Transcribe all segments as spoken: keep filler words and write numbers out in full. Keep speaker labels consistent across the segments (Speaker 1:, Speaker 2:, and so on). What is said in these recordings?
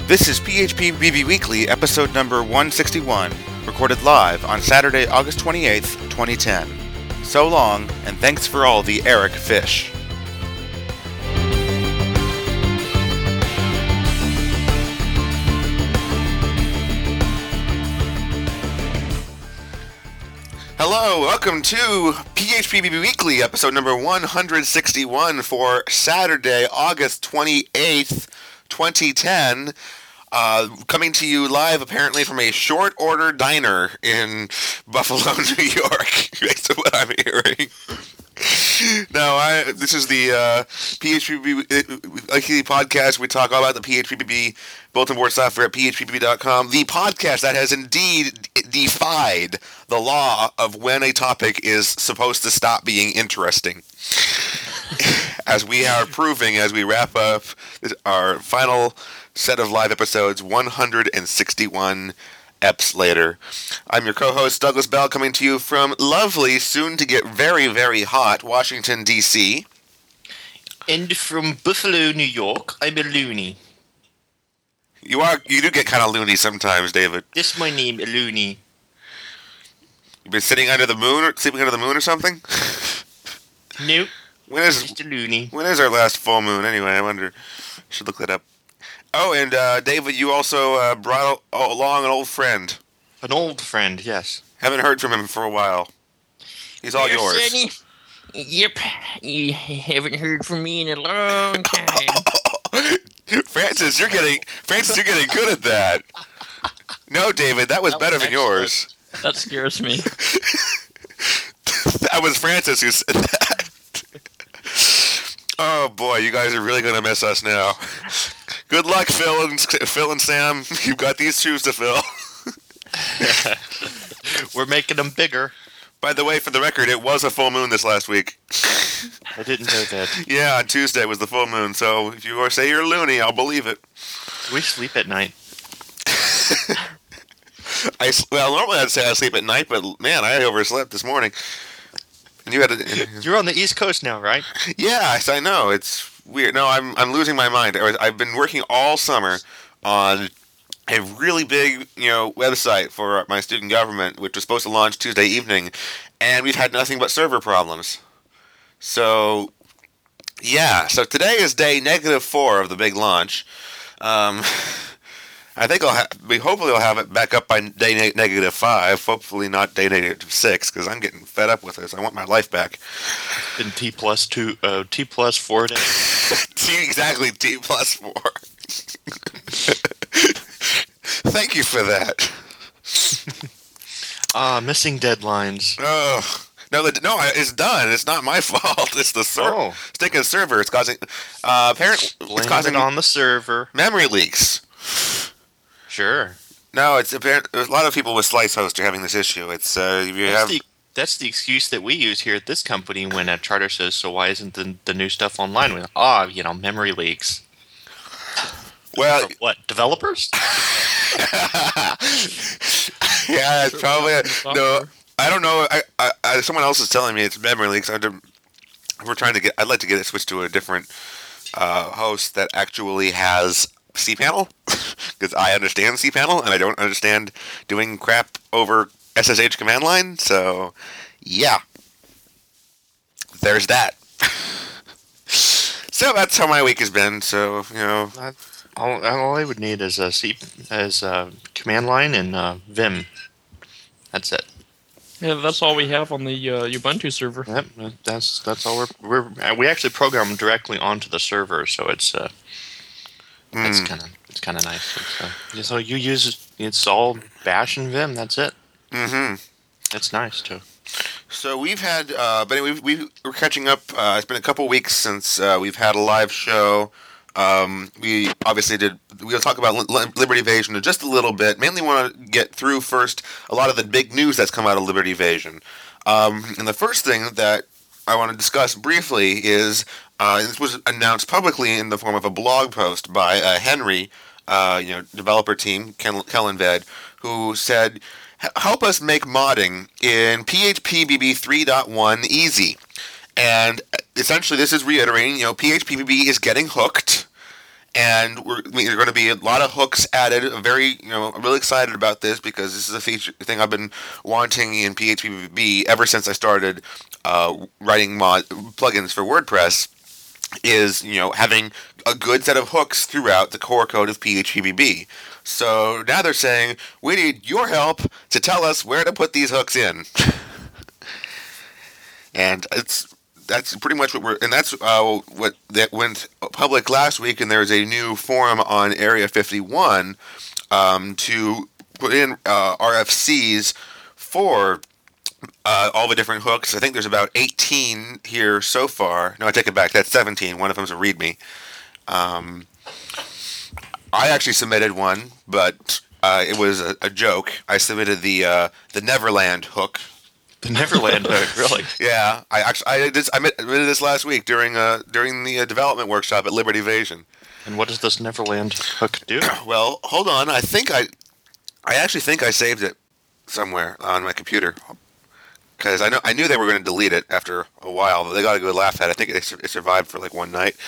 Speaker 1: This is P H P B B Weekly, episode number one sixty-one, recorded live on Saturday, August twenty-eighth, twenty ten. So long, and thanks for all the Eric Fish. Hello, welcome to P H P B B Weekly, episode number one sixty-one for Saturday, August twenty-eighth, twenty ten. Uh, coming to you live, apparently, from a short order diner in Buffalo, New York. That's what I'm hearing. No, I. This is the uh, P H P B Weekly podcast. We talk all about the P H P B B bulletin board software at P H P B B dot com. The podcast that has indeed defied the law of when a topic is supposed to stop being interesting. As we are proving as we wrap up our final set of live episodes, one sixty-one eps later. I'm your co-host, Douglas Bell, coming to you from lovely, soon to get very, very hot, Washington, D C
Speaker 2: And from Buffalo, New York, I'm a loony.
Speaker 1: You are, you do get kind of loony sometimes, David.
Speaker 2: This is my name, a loony.
Speaker 1: You've been sitting under the moon, or sleeping under the moon or something?
Speaker 2: Nope.
Speaker 1: When is,
Speaker 2: just a loony.
Speaker 1: When is our last full moon, anyway? I wonder. I should look that up. Oh, and uh, David, you also uh, brought along an old friend.
Speaker 2: An old friend, yes.
Speaker 1: Haven't heard from him for a while. He's all
Speaker 3: Yes,
Speaker 1: yours.
Speaker 3: Sonny. Yep, you haven't heard from me in a long time.
Speaker 1: Francis, you're getting Francis, you're getting good at that. No, David, that was
Speaker 3: That
Speaker 1: better
Speaker 3: was
Speaker 1: than yours.
Speaker 3: That scares me.
Speaker 1: That was Francis who said that. Oh boy, you guys are really gonna miss us now. Good luck, Phil and Phil and Sam. You've got these shoes to fill.
Speaker 2: We're making them bigger.
Speaker 1: By the way, for the record, it was a full moon this last week.
Speaker 2: I didn't know that.
Speaker 1: Yeah, on Tuesday was the full moon, so if you say you're loony, I'll believe it.
Speaker 2: We sleep at night.
Speaker 1: I well, normally I'd say I sleep at night, but man, I overslept this morning. And you had to,
Speaker 2: You're on the East Coast now, right?
Speaker 1: yeah, I know it's weird. No, I'm I'm losing my mind. I've been working all summer on a really big, you know, website for my student government, which was supposed to launch Tuesday evening, and we've had nothing but server problems. So, yeah. So today is day negative four of the big launch. Um, I think I'll ha- we hopefully I'll have it back up by day ne- negative five. Hopefully not day negative six, because I'm getting fed up with this. I want my life back.
Speaker 2: In T plus two, uh, T plus four days.
Speaker 1: T exactly T plus four. Thank you for that.
Speaker 2: Ah, uh, missing deadlines.
Speaker 1: Oh no, the, no, it's done. It's not my fault. It's the ser-
Speaker 2: Oh.
Speaker 1: stinking server. It's causing uh, apparently
Speaker 2: Blame
Speaker 1: it's causing
Speaker 2: it on the server.
Speaker 1: memory leaks.
Speaker 2: Sure.
Speaker 1: No, it's apparent. A lot of people with SliceHost are having this issue. It's uh, you
Speaker 2: That's
Speaker 1: have.
Speaker 2: the, that's the excuse that we use here at this company when a charter says, so why isn't the, the new stuff online? With ah, you know, memory leaks.
Speaker 1: Well,
Speaker 2: From what, developers?
Speaker 1: yeah, it's probably no. I don't know. I, I, I someone else is telling me it's memory leaks. I had we're trying to get. I'd like to get it switched to a different uh, host that actually has cPanel, because I understand cPanel and I don't understand doing crap over S S H command line. So, yeah, there's that. So that's how my week has been. So you know,
Speaker 2: All, all I would need is a C, is a command line and uh, Vim. That's it.
Speaker 3: Yeah, that's all we have on the uh, Ubuntu server.
Speaker 2: Yep, that's that's all we're we're we actually program directly onto the server, so it's uh, it's
Speaker 1: Mm.
Speaker 2: kind of it's kind of nice. It's, uh, yeah, so you use it's all Bash and Vim. That's it.
Speaker 1: Mm-hmm.
Speaker 2: It's nice too.
Speaker 1: So we've had, uh, but anyway, we we're catching up. Uh, it's been a couple weeks since uh, we've had a live show. Um, we obviously did. We'll talk about li- Liberty Evasion in just a little bit. Mainly want to get through first a lot of the big news that's come out of Liberty Evasion. Um, and the first thing that I want to discuss briefly is uh, this was announced publicly in the form of a blog post by uh, Henry, uh, you know, developer team Ken- Kellenved, who said, "Help us make modding in P H P B B three point one easy." And essentially, this is reiterating, you know, P H P B B is getting hooked, And we're, I mean, there are going to be a lot of hooks added. I'm very, you know, I'm really excited about this because this is a feature thing I've been wanting in P H P B ever since I started uh, writing mod plugins for WordPress. Is, you know, having a good set of hooks throughout the core code of P H P B B. So now they're saying we need your help to tell us where to put these hooks in. And it's that's pretty much what we're, and that's uh, what that went public last week. And there's a new forum on Area fifty-one um, to put in uh, R F Cs for uh, all the different hooks. I think there's about eighteen here so far. No, I take it back. That's seventeen. One of them's a README. Um, I actually submitted one, but uh, it was a, a joke. I submitted the uh, the Neverland hook.
Speaker 2: The Neverland hook, really?
Speaker 1: Yeah, I actually I did I admitted this last week during uh during the uh, development workshop at Liberty Vision.
Speaker 2: And what does this Neverland hook do?
Speaker 1: Well, hold on. I think I I actually think I saved it somewhere on my computer because I know I knew they were going to delete it after a while. But they got a good laugh at it. I think it, su- it survived for like one night.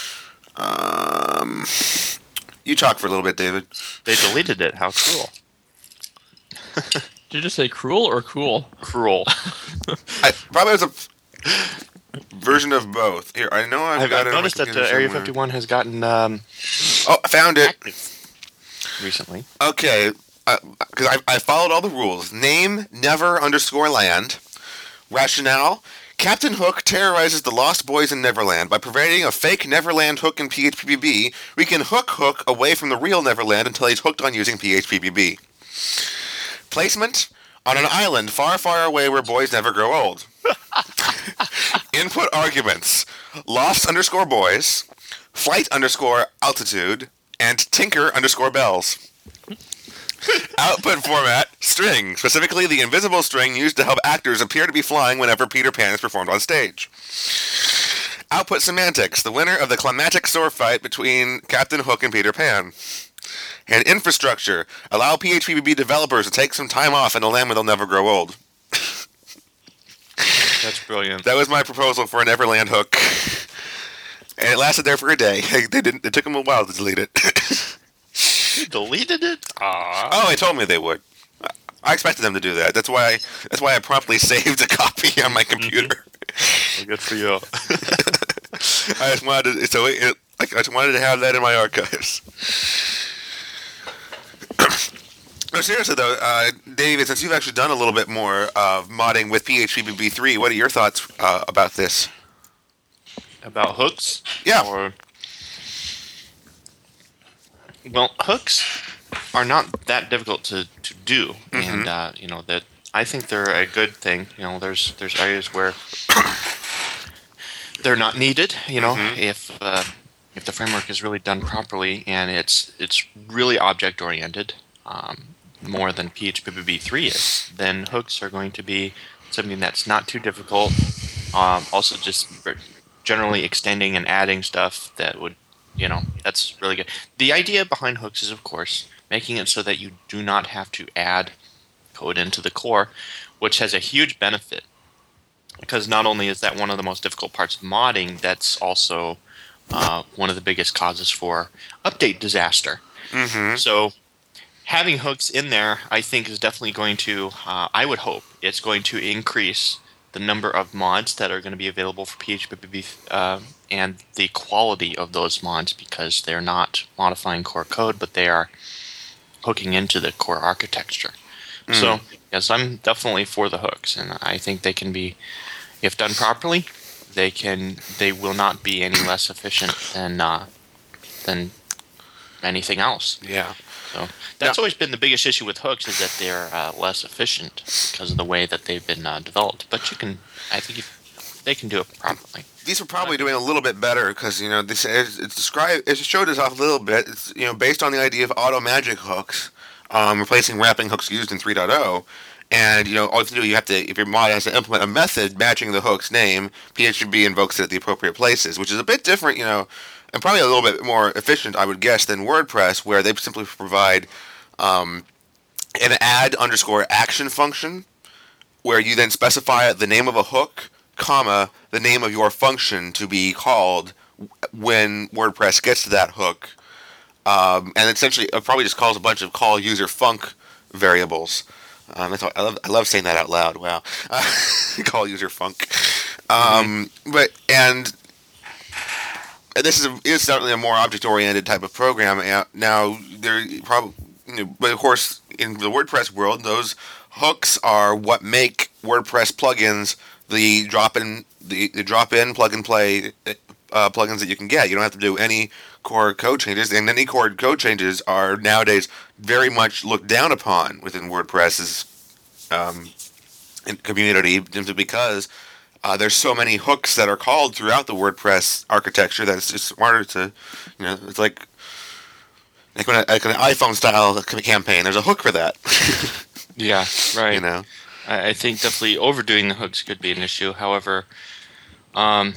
Speaker 1: Um, you talk for a little bit, David.
Speaker 2: They deleted it. How cruel.
Speaker 4: Did you just say cruel or cool?
Speaker 2: Cruel.
Speaker 1: I probably was a version of both. Here, I know I've,
Speaker 2: I've,
Speaker 1: got
Speaker 2: I've
Speaker 1: it on my
Speaker 2: noticed that
Speaker 1: computer
Speaker 2: uh, Area
Speaker 1: somewhere.
Speaker 2: fifty-one has gotten um,
Speaker 1: Oh, I found it.
Speaker 2: active recently.
Speaker 1: Okay, because I, I followed all the rules. Name, never underscore land. Rationale, Captain Hook terrorizes the Lost Boys in Neverland. By providing a fake Neverland hook in P H P B B, we can hook Hook away from the real Neverland until he's hooked on using P H P B B. Placement, on an island far, far away where boys never grow old. Input arguments, lost underscore boys, flight underscore altitude, and tinker underscore bells. Output format, string, specifically the invisible string used to help actors appear to be flying whenever Peter Pan is performed on stage. Output semantics, the winner of the climactic sword fight between Captain Hook and Peter Pan. And infrastructure, allow P H P B B developers to take some time off in a land where they'll never grow old.
Speaker 2: That's brilliant.
Speaker 1: That was my proposal for a Neverland hook. And it lasted there for a day. They didn't. It took them a while to delete it.
Speaker 2: You deleted it? Aww.
Speaker 1: Oh, they told me they would. I expected them to do that. That's why. I, that's why I promptly saved a copy on my computer.
Speaker 2: Well, good for you.
Speaker 1: I just wanted to, so it, like I just wanted to have that in my archives. No, seriously though, uh, David, since you've actually done a little bit more of modding with P H P B B three, what are your thoughts uh, about this?
Speaker 2: About hooks?
Speaker 1: Yeah.
Speaker 2: Or... Well, hooks are not that difficult to, to do,
Speaker 1: Mm-hmm.
Speaker 2: and uh, you know that I think they're a good thing. You know, there's there's areas where they're not needed. You know,
Speaker 1: Mm-hmm.
Speaker 2: if uh, if the framework is really done properly and it's it's really object oriented, um, more than P H P B B three is, then hooks are going to be something that's not too difficult. Um, also, just generally extending and adding stuff that would, you know, that's really good. The idea behind hooks is, of course, making it so that you do not have to add code into the core, which has a huge benefit. Because not only is that one of the most difficult parts of modding, that's also uh, one of the biggest causes for update disaster.
Speaker 1: Mm-hmm.
Speaker 2: So having hooks in there, I think, is definitely going to, uh, I would hope, it's going to increase the number of mods that are going to be available for P H P B B uh, and the quality of those mods, because they're not modifying core code, but they are hooking into the core architecture.
Speaker 1: Mm.
Speaker 2: So, yes, I'm definitely for the hooks, and I think they can be, if done properly, they can, they will not be any less efficient than uh, than anything else.
Speaker 1: Yeah.
Speaker 2: So that's
Speaker 1: Yeah.
Speaker 2: always been the biggest issue with hooks, is that they're uh, less efficient because of the way that they've been uh, developed. But you can, I think, if they can do it properly.
Speaker 1: These are probably doing a little bit better because, you know, this it's, it's described, it showed us off a little bit. It's, you know, based on the idea of auto magic hooks, um, replacing wrapping hooks used in three point oh. And, you know, all you have to do, you have to, if your mod has to implement a method matching the hook's name, P H P B invokes it at the appropriate places, which is a bit different, you know, and probably a little bit more efficient, I would guess, than WordPress, where they simply provide um, an add underscore action function, where you then specify the name of a hook, comma, the name of your function to be called when WordPress gets to that hook, um, and essentially it probably just calls a bunch of call user func variables. Um, that's all, I love I love saying that out loud. Wow, uh, call user func. Um, mm-hmm. But and this is a, is certainly a more object oriented type of program. Now there probably, you know, but of course in the WordPress world, those hooks are what make WordPress plugins the drop in the, the drop in plug and play uh, plugins that you can get. You don't have to do any core code changes, and any core code changes are nowadays very much looked down upon within WordPress's um, community, simply because uh, there's so many hooks that are called throughout the WordPress architecture that it's just smarter to, you know, it's like like, when a, like an iPhone style campaign. There's a hook for that.
Speaker 2: Yeah, right.
Speaker 1: You know,
Speaker 2: I, I think definitely overdoing the hooks could be an issue. However, um.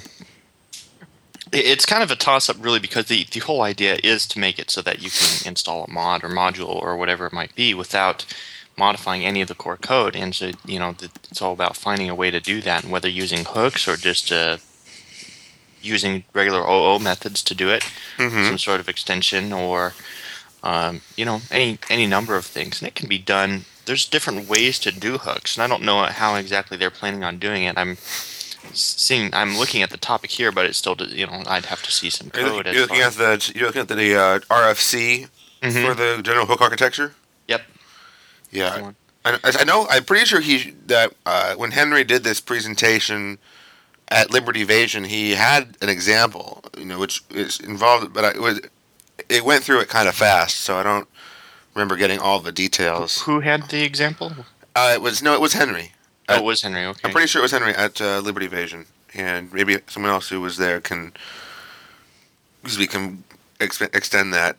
Speaker 2: It's kind of a toss-up, really, because the, the whole idea is to make it so that you can install a mod or module or whatever it might be without modifying any of the core code. And so, you know, it's all about finding a way to do that, and whether using hooks or just uh, using regular O O methods to do it, mm-hmm. some sort of extension, or um, you know, any any number of things. And it can be done. There's different ways to do hooks, and I don't know how exactly they're planning on doing it. I'm seeing I'm looking at the topic here, but it's still, you know, I'd have to see some code.
Speaker 1: You're, you're looking at the you're looking at the uh, R F C mm-hmm. for the general hook architecture.
Speaker 2: Yep.
Speaker 1: Yeah, I, I know. I'm pretty sure he that uh, when Henry did this presentation at Liberty Vasion, he had an example, you know, which is involved, but I, it was it went through it kind of fast, so I don't remember getting all the details.
Speaker 2: Who had the example?
Speaker 1: Uh, it was no, it was Henry.
Speaker 2: Oh,
Speaker 1: At,
Speaker 2: it was Henry, okay.
Speaker 1: I'm pretty sure it was Henry at uh, Liberty Vasion, and maybe someone else who was there can, because we can ex- extend that.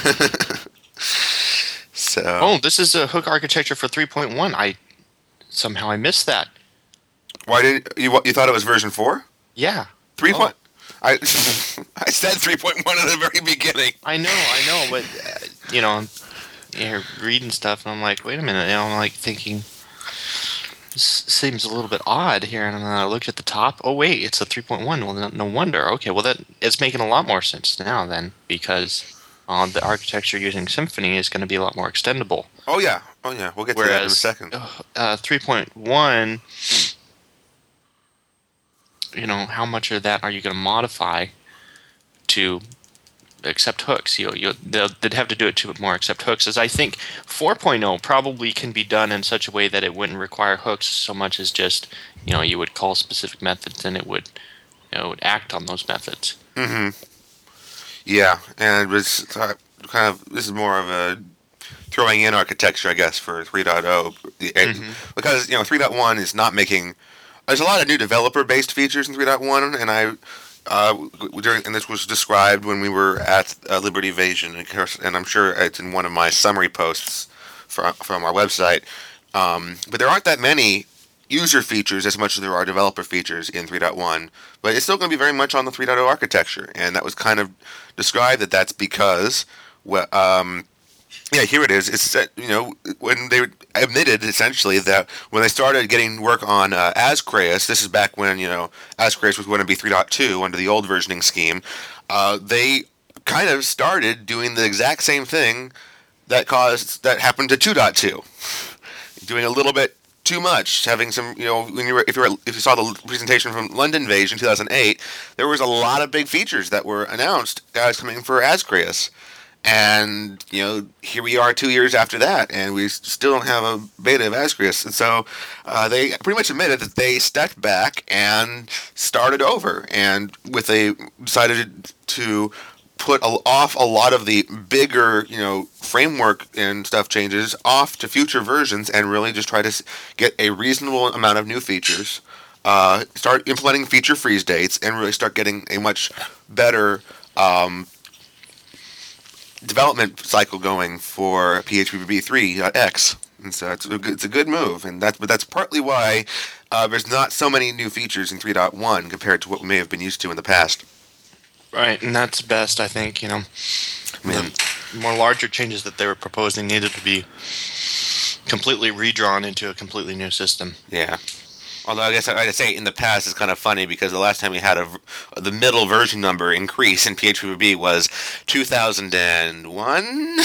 Speaker 1: So.
Speaker 2: Oh, this is a hook architecture for three point one. I somehow I missed that.
Speaker 1: Why did you? You thought it was version four?
Speaker 2: Yeah.
Speaker 1: Three
Speaker 2: oh.
Speaker 1: point. I I said three point one at the very beginning.
Speaker 2: I know, I know, but uh, you know, I'm here reading stuff, and I'm like, wait a minute, and I'm like thinking. This seems a little bit odd here, and then I looked at the top. Oh wait, it's a three point one. Well, no, no wonder. Okay, well that it's making a lot more sense now then, because uh, the architecture using Symfony is going to be a lot more extendable.
Speaker 1: Oh yeah, oh yeah. We'll get
Speaker 2: Whereas,
Speaker 1: to that in a second.
Speaker 2: Uh, three point one, you know, how much of that are you going to modify to accept hooks? You know, you they'd have to do it to more accept hooks. As I think four point oh probably can be done in such a way that it wouldn't require hooks so much as just, you know, you would call specific methods and it would, you know, it would act on those methods.
Speaker 1: Mm-hmm. Yeah, and it was uh, kind of this is more of a throwing in architecture, I guess, for three point oh, mm-hmm. because you know three point one is not making. There's a lot of new developer-based features in three point one, and I. Uh, during, and this was described when we were at uh, Liberty Vasion, and I'm sure it's in one of my summary posts from from our website. Um, but there aren't that many user features as much as there are developer features in three point one. But it's still going to be very much on the three point oh architecture, and that was kind of described that that's because, well, um, yeah, here it is. It's that, you know, when they admitted essentially that when they started getting work on uh, Ascreus, this is back when, you know, Ascreus was going to be three point two under the old versioning scheme, uh, they kind of started doing the exact same thing that caused that happened to two point two, doing a little bit too much, having some, you know, when you were if you were if you saw the presentation from London Vasion two thousand eight, there was a lot of big features that were announced as coming for Ascreus. And, you know, here we are two years after that, and we still don't have a beta of Ascreus. And so uh, they pretty much admitted that they stepped back and started over, and with a decided to put a, off a lot of the bigger, you know, framework and stuff changes off to future versions, and really just try to get a reasonable amount of new features. Uh, start implementing feature freeze dates, and really start getting a much better. Um, development cycle going for P H P B B three point X, and so it's a good, it's a good move, and that's but that's partly why uh, there's not so many new features in three point one compared to what we may have been used to in the past.
Speaker 2: Right, and that's best, I think. You know,
Speaker 1: I mean,
Speaker 2: the more larger changes that they were proposing needed to be completely redrawn into a completely new system.
Speaker 1: Yeah. Although I guess I'd say in the past it's kind of funny because the last time we had a the middle version number increase in P H P B B was two thousand one.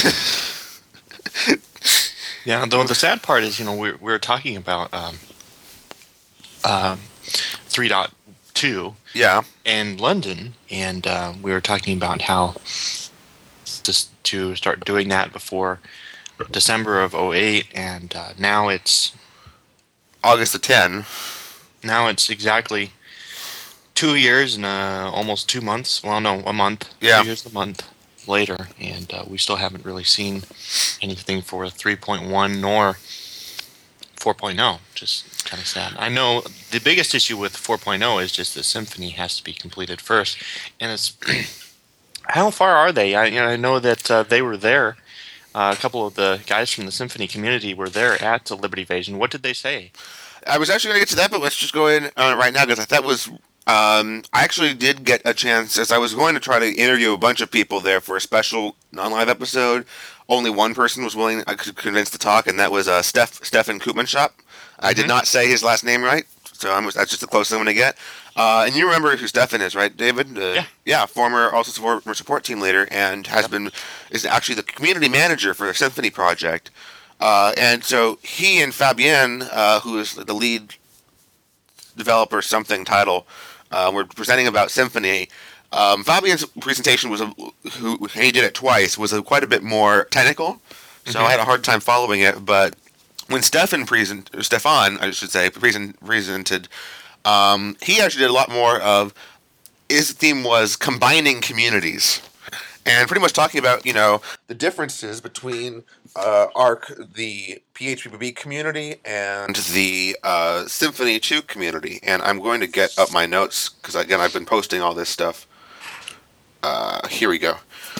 Speaker 2: Yeah, though the sad part is, you know, we're we're talking about um, um, three point two
Speaker 1: Yeah.
Speaker 2: in London, and uh, we were talking about how just to start doing that before December of oh eight, and uh, now it's
Speaker 1: August the tenth.
Speaker 2: now it's exactly two years and uh, almost two months. Well, no, a month.
Speaker 1: Yeah.
Speaker 2: Two years and a month later, and uh, we still haven't really seen anything for three point one nor four point oh. Just kind of sad. I know the biggest issue with four point oh is just that Symfony has to be completed first, and it's how far are they? I, you know, I know that uh, they were there. Uh, a couple of the guys from the Symfony community were there at the Liberty Invasion. What did they say?
Speaker 1: I was actually going to get to that, but let's just go in uh, right now because that was. Um, I actually did get a chance, as I was going to try to interview a bunch of people there for a special non-live episode. Only one person was willing, I could convince to talk, and that was uh, Steph, Stefan Koopmanshop. I did not say his last name right, so I'm, that's just the closest I'm going to get. Uh, and you remember who Stefan is, right, David? Uh,
Speaker 2: Yeah.
Speaker 1: Yeah, former also support, support team leader, and has
Speaker 2: Yep.
Speaker 1: been is actually the community manager for the Symfony project. Uh, and so he and Fabienne, uh, who is the lead developer, something title, uh, were presenting about Symfony. Um, Fabienne's presentation was a, who he did it twice was a, quite a bit more technical, so
Speaker 2: Mhm.
Speaker 1: I had a hard time following it. But when Stefan present, Stefan, I should say, present, presented, um, he actually did a lot more of. His theme was combining communities, and pretty much talking about you know the differences between uh, Arc, the P H P B B community, and the uh, Symfony two community. And I'm going to get up my notes because again I've been posting all this stuff. Uh, here we go.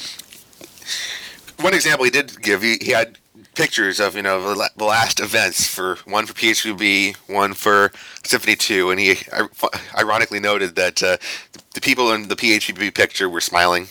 Speaker 1: One example he did give, he, he had pictures of you know the, la- the last events for one for P H P B, one for Symfony two, and he ir- ironically noted that uh, the people in the P H P B picture were smiling.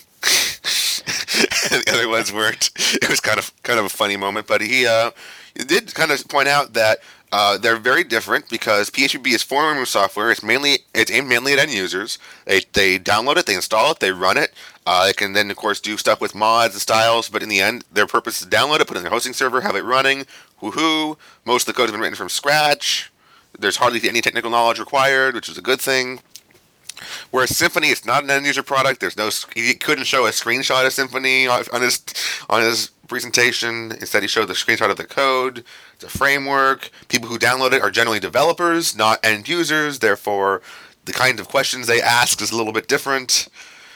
Speaker 1: And the other ones weren't. It was kind of kind of a funny moment, but he uh, he did kind of point out that uh, they're very different because P H P B is form software. It's mainly it's aimed mainly at end users. They they download it, they install it, they run it. Uh, they can then of course do stuff with mods and styles, but in the end, their purpose is to download it, put it in their hosting server, have it running. Woohoo! Most of the code has been written from scratch. There's hardly any technical knowledge required, which is a good thing. Whereas Symfony, it's not an end user product. There's no he couldn't show a screenshot of Symfony on his on his presentation. Instead, he showed the screenshot of the code. It's a framework. People who download it are generally developers, not end users. Therefore, the kind of questions they ask is a little bit different.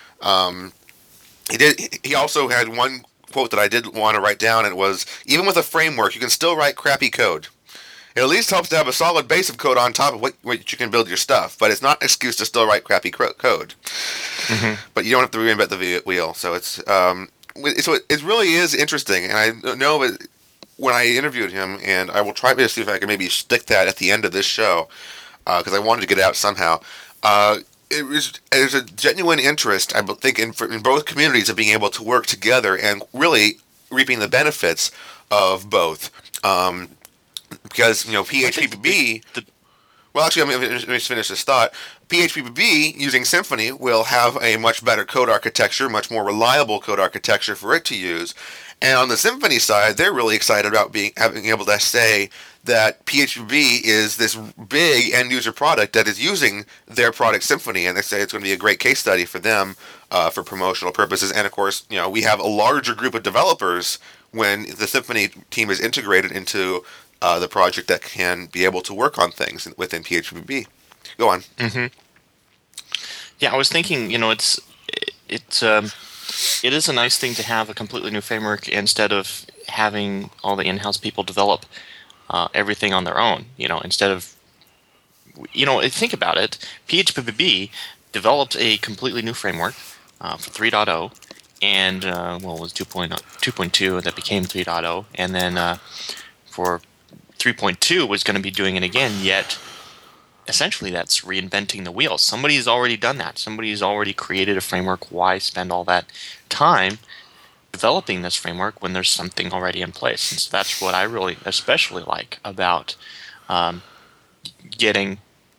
Speaker 1: Um, he did. He also had one quote that I did want to write down. And it was, even with a framework, you can still write crappy code. It at least helps to have a solid base of code on top of what, what you can build your stuff, but it's not an excuse to still write crappy cro- code.
Speaker 2: Mm-hmm.
Speaker 1: But you don't have to reinvent the wheel. So it's um, so it really is interesting, and I know that when I interviewed him, and I will try to see if I can maybe stick that at the end of this show because uh, I wanted to get it out somehow. Uh, it was there's a genuine interest, I think, in, in both communities of being able to work together and really reaping the benefits of both. Um, Because, you know, P H P B B...
Speaker 2: The,
Speaker 1: Well, actually, let me, let me just finish this thought. P H P B B, using Symfony, will have a much better code architecture, much more reliable code architecture for it to use. And on the Symfony side, they're really excited about being having able to say that P H P B B is this big end-user product that is using their product Symfony, and they say it's going to be a great case study for them uh, for promotional purposes. And, of course, you know, we have a larger group of developers when the Symfony team is integrated into... Uh, the project that can be able to work on things within P H P B B. Go on.
Speaker 2: mm-hmm. Yeah, I was thinking, you know, it's it's um, it is a nice thing to have a completely new framework instead of having all the in-house people develop uh, everything on their own. You know, instead of, you know, think about it. P H P B B developed a completely new framework uh, for three point oh, and uh, well, it was two point two that became three point oh, and then uh, for three point two was going to be doing it again, yet essentially that's reinventing the wheel. Somebody's already done that. Somebody's already created a framework. Why spend all that time developing this framework when there's something already in place? And so that's what I really especially like about um, getting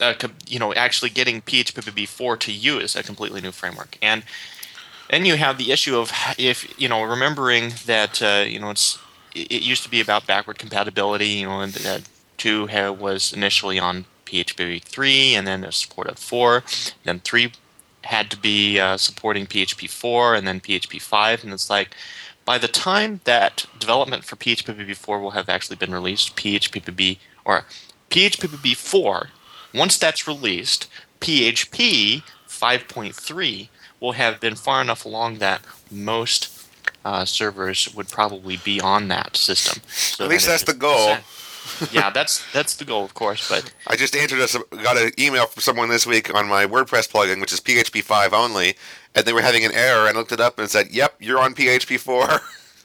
Speaker 2: uh, co- you know, actually getting P H P B B four to use a completely new framework. And then you have the issue of if you know remembering that uh, you know it's it it used to be about backward compatibility. You know, and that two ha- was initially on P H P B B three, and then it supported four. Then three had to be uh, supporting P H P four, and then P H P five, and it's like by the time that development for P H P B B four will have actually been released, P H P B B or P H P B B four, once that's released, P H P five point three will have been far enough along that most uh, servers would probably be on that system. So
Speaker 1: At least
Speaker 2: then
Speaker 1: that's
Speaker 2: it
Speaker 1: the
Speaker 2: just-
Speaker 1: goal.
Speaker 2: yeah, that's that's the goal, of course. But
Speaker 1: I just answered us, got an email from someone this week on my WordPress plugin, which is P H P five only, and they were having an error, and I looked it up and said, "Yep, you're on P H P four."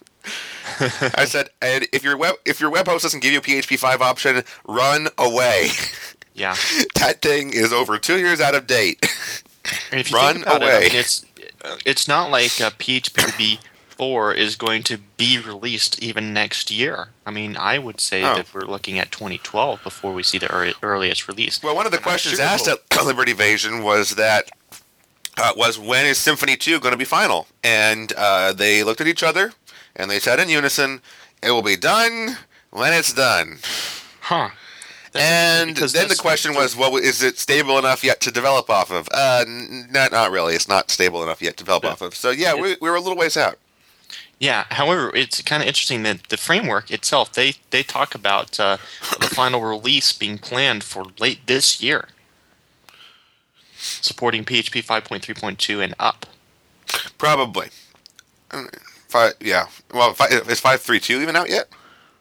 Speaker 1: I said, "And if your web if your web host doesn't give you a P H P five option, run away.
Speaker 2: yeah,
Speaker 1: That thing is over two years out of date."
Speaker 2: and if you
Speaker 1: Run
Speaker 2: think about
Speaker 1: away.
Speaker 2: it, I mean, it's it's not like uh, P H P B B four is going to be released even next year. I mean, I would say
Speaker 1: Oh.
Speaker 2: that we're looking at twenty twelve before we see the early, earliest release.
Speaker 1: Well, one of the
Speaker 2: I'm not
Speaker 1: questions
Speaker 2: sure
Speaker 1: asked
Speaker 2: we'll-
Speaker 1: at Liberty Invasion was that uh, was when is Symphony two going to be final? And uh, they looked at each other and they said in unison, "It will be done when it's done."
Speaker 2: Huh. That's
Speaker 1: And
Speaker 2: interesting because
Speaker 1: then the
Speaker 2: this-
Speaker 1: question was, well, is it stable enough yet to develop off of? Uh, n- not, not really. It's not stable enough yet to develop
Speaker 2: Yeah.
Speaker 1: off of. So, yeah, we, we were a little ways out.
Speaker 2: Yeah. However, it's kind of interesting that the framework itself, they they talk about uh, the final release being planned for late this year, supporting P H P five point three point two and up.
Speaker 1: Probably. Uh, Five, yeah. Well, five, is five three two even out yet?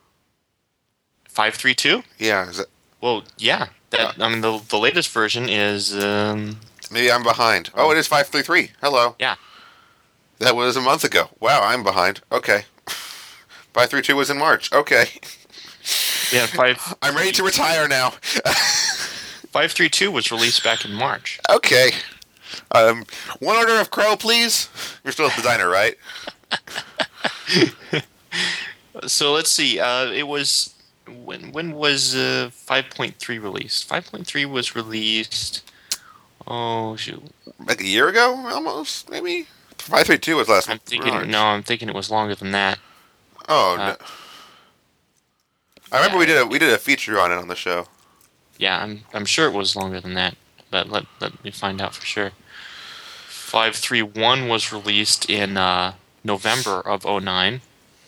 Speaker 2: five three two?
Speaker 1: Yeah. Is it,
Speaker 2: Well, yeah. That I mean, the the latest version is um,
Speaker 1: maybe I'm behind. Oh, it is five three three. Hello.
Speaker 2: yeah.
Speaker 1: That was a month ago. Wow, I'm behind. Okay. five three two was in March. Okay.
Speaker 2: Yeah, five
Speaker 1: I'm ready to retire now.
Speaker 2: five three two was released back in March.
Speaker 1: Okay. Um, one order of crow, please. You're still a designer, right?
Speaker 2: So let's see. Uh, it was when when was uh, five point three released? five point three was released. Oh shoot!
Speaker 1: Like a year ago, almost, maybe? five three two was last
Speaker 2: I'm
Speaker 1: month.
Speaker 2: thinking.
Speaker 1: March.
Speaker 2: No, I'm thinking it was longer than that.
Speaker 1: Oh,
Speaker 2: Uh,
Speaker 1: no. I remember
Speaker 2: yeah.
Speaker 1: we did a we did a feature on it on the show.
Speaker 2: Yeah, I'm I'm sure it was longer than that. But let let me find out for sure. five three one was released in uh, November of oh nine.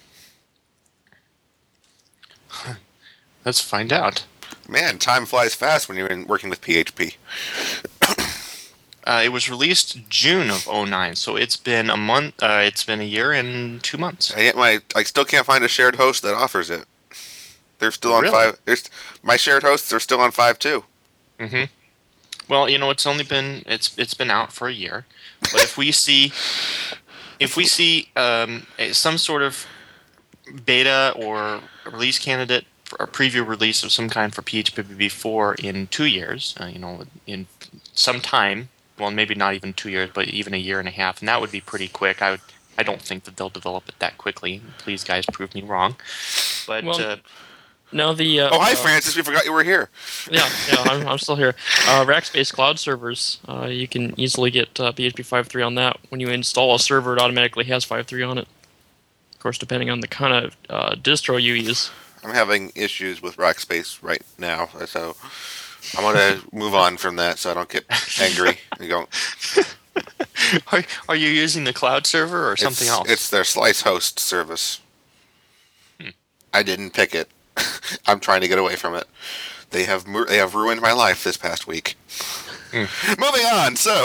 Speaker 2: Let's find out.
Speaker 1: Man, time flies fast when you're in, working with P H P.
Speaker 2: Uh, it was released June of oh nine, so it's been a month. Uh, it's been a year and two months.
Speaker 1: I, yet my, I still can't find a shared host that offers it. They're still on
Speaker 2: Really?
Speaker 1: five. There's my shared hosts are still on five two.
Speaker 2: Mm-hmm. Well, you know, it's only been it's it's been out for a year, but if we see if we see um, a- some sort of beta or release candidate for a preview release of some kind for P H P B B four in two years, uh, you know, in some time, well, maybe not even two years, but even a year and a half, and that would be pretty quick. I would. I don't think that they'll develop it that quickly. Please, guys, prove me wrong. But
Speaker 3: Well,
Speaker 2: uh,
Speaker 3: No, the uh,
Speaker 1: Oh, hi,
Speaker 3: uh,
Speaker 1: Francis. We forgot you were here.
Speaker 3: Yeah, yeah, I'm, I'm still here. Uh, Rackspace Cloud servers, uh, you can easily get uh, P H P five point three on that. When you install a server, it automatically has five point three on it. Of course, depending on the kind of uh, distro you use.
Speaker 1: I'm having issues with Rackspace right now, so I'm gonna move on from that so I don't get angry. You go.
Speaker 2: are, are you using the cloud server or something
Speaker 1: it's,
Speaker 2: else?
Speaker 1: It's their slice host service. I didn't pick it. I'm trying to get away from it. They have mu- they have ruined my life this past week. Moving on. So,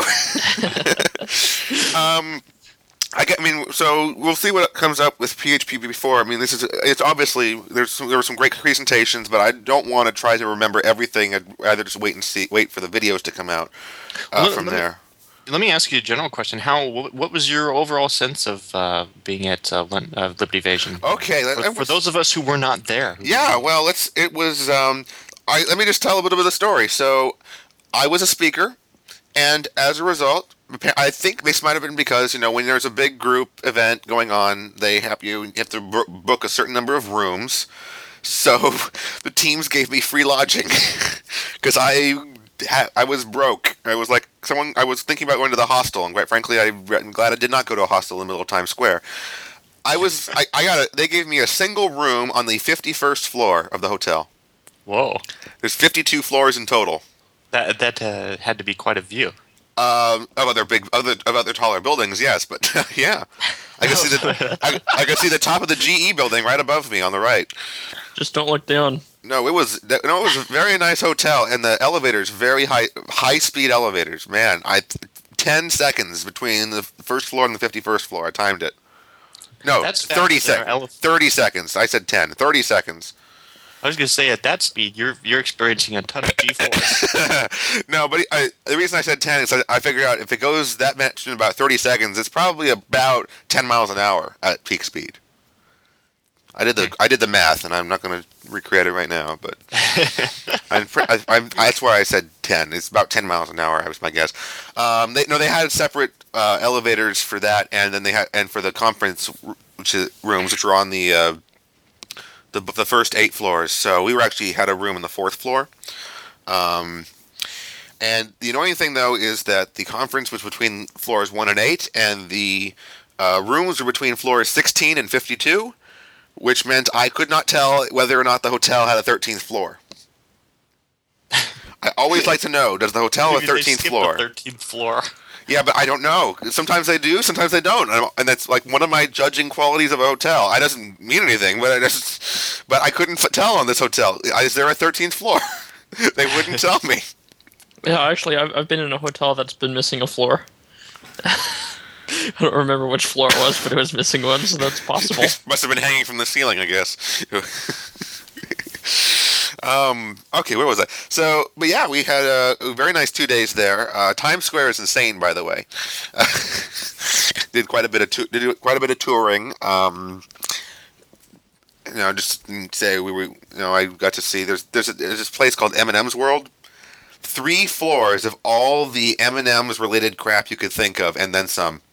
Speaker 1: um, I get. I mean, so we'll see what comes up with P H P before. I mean, this is. It's obviously there's some, there were some great presentations, but I don't want to try to remember everything. I'd rather just wait and see. Wait for the videos to come out uh,
Speaker 2: Let-
Speaker 1: from
Speaker 2: let me-
Speaker 1: there.
Speaker 2: Let me ask you a general question. How? What, what was your overall sense of uh, being at uh, Lin- uh, Liberty Invasion?
Speaker 1: Okay. that-
Speaker 2: For,
Speaker 1: that
Speaker 2: for
Speaker 1: was-
Speaker 2: those of us who were not there.
Speaker 1: Yeah, well, it's it was. Um, I let me just tell a bit of the story. So, I was a speaker, and as a result, I think this might have been because you know when there's a big group event going on, they have you, you have to b- book a certain number of rooms. So, the teams gave me free lodging because I ha- I was broke. I was like someone. I was thinking about going to the hostel, and quite frankly, I, I'm glad I did not go to a hostel in the middle of Times Square. I was. I, I got. A, they gave me a single room on the fifty-first floor of the hotel.
Speaker 2: Whoa.
Speaker 1: There's fifty-two floors in total.
Speaker 2: That that uh, had to be quite a view.
Speaker 1: Um, of other big, other of other taller buildings, yes, but yeah, I can see the I, I can see the top of the G E building right above me on the right.
Speaker 3: Just don't look down.
Speaker 1: No, it was no, it was a very nice hotel, and the elevators very high, high speed elevators. Man, I ten seconds between the first floor and the fifty-first floor. I timed it. No,
Speaker 2: That's
Speaker 1: thirty
Speaker 2: fast, there,
Speaker 1: seconds.
Speaker 2: ele-
Speaker 1: Thirty seconds. I said ten. Thirty seconds.
Speaker 2: I was going to say, at that speed, you're you're experiencing a ton of G-force.
Speaker 1: No, but I, the reason I said ten is I, I figured out if it goes that much in about thirty seconds, it's probably about ten miles an hour at peak speed. I did the I did the math, and I'm not going to recreate it right now, but I'm, pre- I, I'm, that's why I said ten. It's about ten miles an hour. That was my guess. Um, they, no, they had separate uh, elevators for that, and then they had and for the conference which is, rooms, which were on the. Uh, The, the first eight floors, so we were actually had a room on the fourth floor. Um, and the annoying thing, though, is that the conference was between floors one and eight, and the uh, rooms were between floors sixteen and fifty-two, which meant I could not tell whether or not the hotel had a thirteenth floor. I always like to know, does the hotel have a
Speaker 2: Maybe they
Speaker 1: thirteenth
Speaker 2: skipped
Speaker 1: floor?
Speaker 2: the thirteenth floor.
Speaker 1: Yeah, but I don't know. Sometimes they do, sometimes they don't, and that's like one of my judging qualities of a hotel. I doesn't mean anything, but I just, but I couldn't f- tell on this hotel. Is there a thirteenth floor? They wouldn't tell me.
Speaker 3: Yeah, actually, I've, I've been in a hotel that's been missing a floor. I don't remember which floor it was, but it was missing one, so that's possible.
Speaker 1: Must have been hanging from the ceiling, I guess. Um, okay, where was I? So, but yeah, we had a, a very nice two days there. Uh, Times Square is insane, by the way. Uh, did quite a bit of tu- did quite a bit of touring. Um, you know, just to say we were. You know, I got to see. There's there's, a, there's this place called M and M's World. Three floors of all the M and M's related crap you could think of, and then some.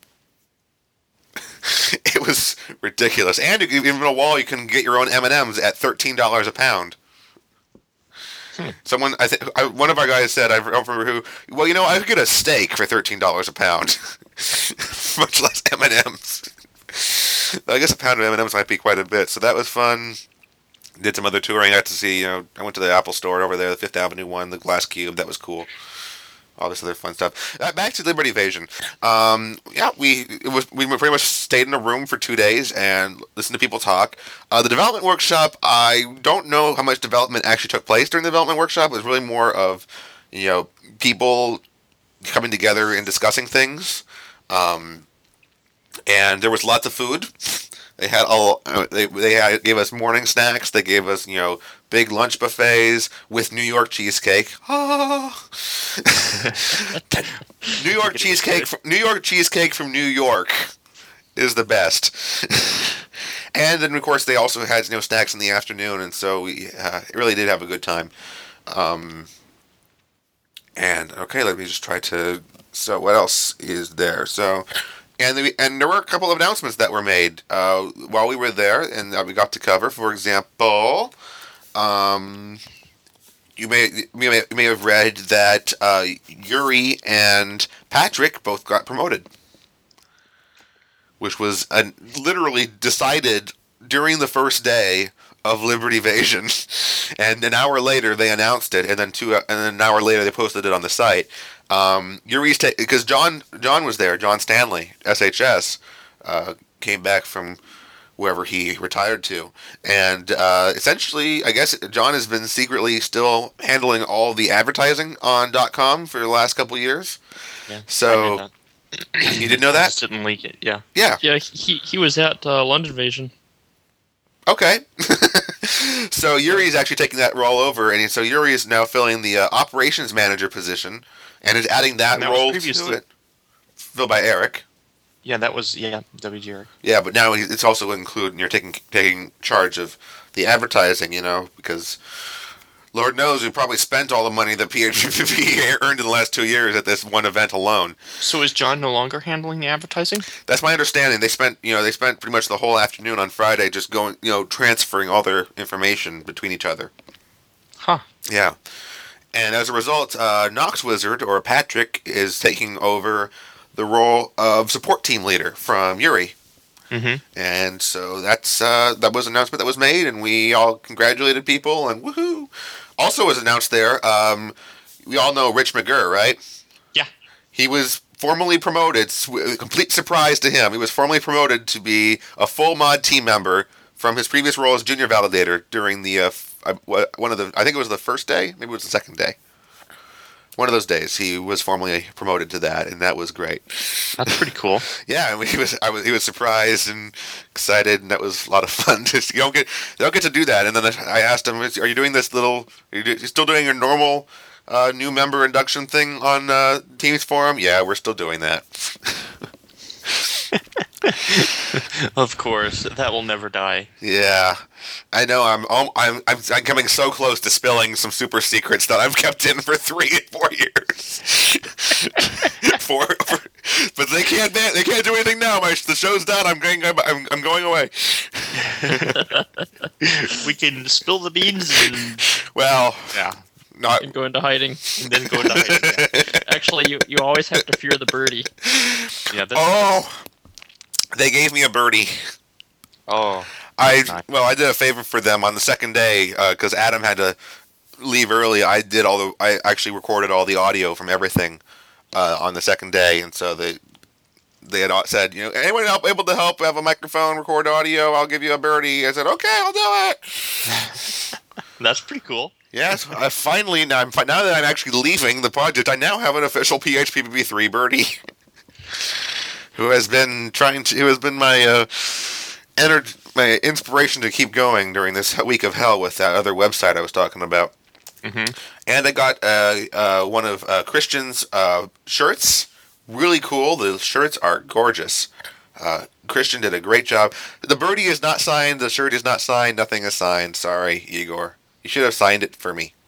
Speaker 1: It was ridiculous, and even a wall you can get your own M and M's at thirteen dollars a pound. Hmm. Someone, I think, one of our guys said, I don't remember who. Well, you know, I could get a steak for thirteen dollars a pound, much less M and M's. I guess a pound of M and M's might be quite a bit. So that was fun. Did some other touring. I got to see. You know, I went to the Apple Store over there, the Fifth Avenue one, the Glass Cube. That was cool. All this other fun stuff. Uh, back to Liberty Evasion. Um, yeah, we it was we pretty much stayed in a room for two days and listened to people talk. Uh, the development workshop, I don't know how much development actually took place during the development workshop. It was really more of, you know, people coming together and discussing things. Um, and there was lots of food. They had all they they had, gave us morning snacks. They gave us, you know, big lunch buffets with New York cheesecake. Ah. New York cheesecake from, New York cheesecake from New York is the best. And then of course they also had, you know, snacks in the afternoon, and so we uh, really did have a good time. Um, and okay, let me just try to. So what else is there? So. And, the, and there were a couple of announcements that were made uh, while we were there, and that we got to cover. For example, um, you may you may, you may have read that uh, Yuri and Patrick both got promoted, which was uh, literally decided during the first day of Liberty Evasion, and an hour later they announced it, and then two and then an hour later they posted it on the site. Um, Yuri's because ta- John John was there. John Stanley, S H S, uh, came back from wherever he retired to, and uh, essentially, I guess John has been secretly still handling all the advertising on .com for the last couple of years.
Speaker 2: Yeah,
Speaker 1: so you didn't know
Speaker 2: I
Speaker 1: that?
Speaker 2: just didn't leak it. Yeah.
Speaker 1: Yeah.
Speaker 3: Yeah, he he was at uh, London Invasion.
Speaker 1: Okay. So Yuri's actually taking that role over, and so Yuri is now filling the uh, operations manager position. And is adding that,
Speaker 2: And that was
Speaker 1: role
Speaker 2: previously-
Speaker 1: to it, filled by Eric.
Speaker 2: Yeah, that was yeah W G R.
Speaker 1: Yeah, but now it's also including you're taking taking charge of the advertising, you know, because Lord knows we probably spent all the money that P H P earned in the last two years at this one event alone.
Speaker 2: So is John no longer handling the advertising?
Speaker 1: That's my understanding. They spent you know they spent pretty much the whole afternoon on Friday just going you know transferring all their information between each other.
Speaker 2: Huh.
Speaker 1: Yeah. And as a result, uh, Nox Wizard, or Patrick, is taking over the role of support team leader from Yuri.
Speaker 2: Mm-hmm.
Speaker 1: And so that's uh, that was an announcement that was made, and we all congratulated people, and woohoo! Also was announced there, um, we all know Rich McGurr, right?
Speaker 2: Yeah.
Speaker 1: He was formally promoted, a complete surprise to him, he was formally promoted to be a full mod team member from his previous role as junior validator during the, uh, one of the, I think it was the first day, maybe it was the second day. One of those days, he was formally promoted to that, and that was great.
Speaker 2: That's pretty cool.
Speaker 1: Yeah, I mean, he was, I was, he was surprised and excited, and that was a lot of fun. Just, you don't get, you don't get to do that. And then I asked him, "Are you doing this little? Are you, do, you still doing your normal uh, new member induction thing on uh, Teams Forum?" Yeah, we're still doing that.
Speaker 2: Of course, that will never die.
Speaker 1: Yeah, I know. I'm, I'm, I'm, I'm coming so close to spilling some super secrets that I've kept in for three and four years. four, four, but they can't, they can't do anything now. My, the show's done. I'm going, I'm, I'm, I'm going away.
Speaker 2: We can spill the beans and
Speaker 1: well,
Speaker 2: yeah,
Speaker 1: not
Speaker 3: And go into hiding.
Speaker 2: and then go into hiding. Yeah.
Speaker 3: Actually, you, you always have to fear the birdie.
Speaker 2: Yeah, that's,
Speaker 1: Oh, they gave me a birdie.
Speaker 2: oh,
Speaker 1: I
Speaker 2: nice.
Speaker 1: well, I did a favor for them on the second day because Adam had to leave early. I did all the, I actually recorded all the audio from everything uh, on the second day, and so they they had all said, you know, anyone help, able to help have a microphone, record audio, I'll give you a birdie. I said, okay, I'll do it.
Speaker 2: That's pretty cool.
Speaker 1: Yes, I finally now, I'm, now that I'm actually leaving the project, I now have an official P H P B B three birdie. Who has been trying to? Who has been my uh, ener- my inspiration to keep going during this week of hell with that other website I was talking about.
Speaker 2: Mm-hmm.
Speaker 1: And I got uh, uh, one of uh, Christian's uh, shirts. Really cool. The shirts are gorgeous. Uh, Christian did a great job. The birdie is not signed. The shirt is not signed. Nothing is signed. Sorry, Igor. You should have signed it for me.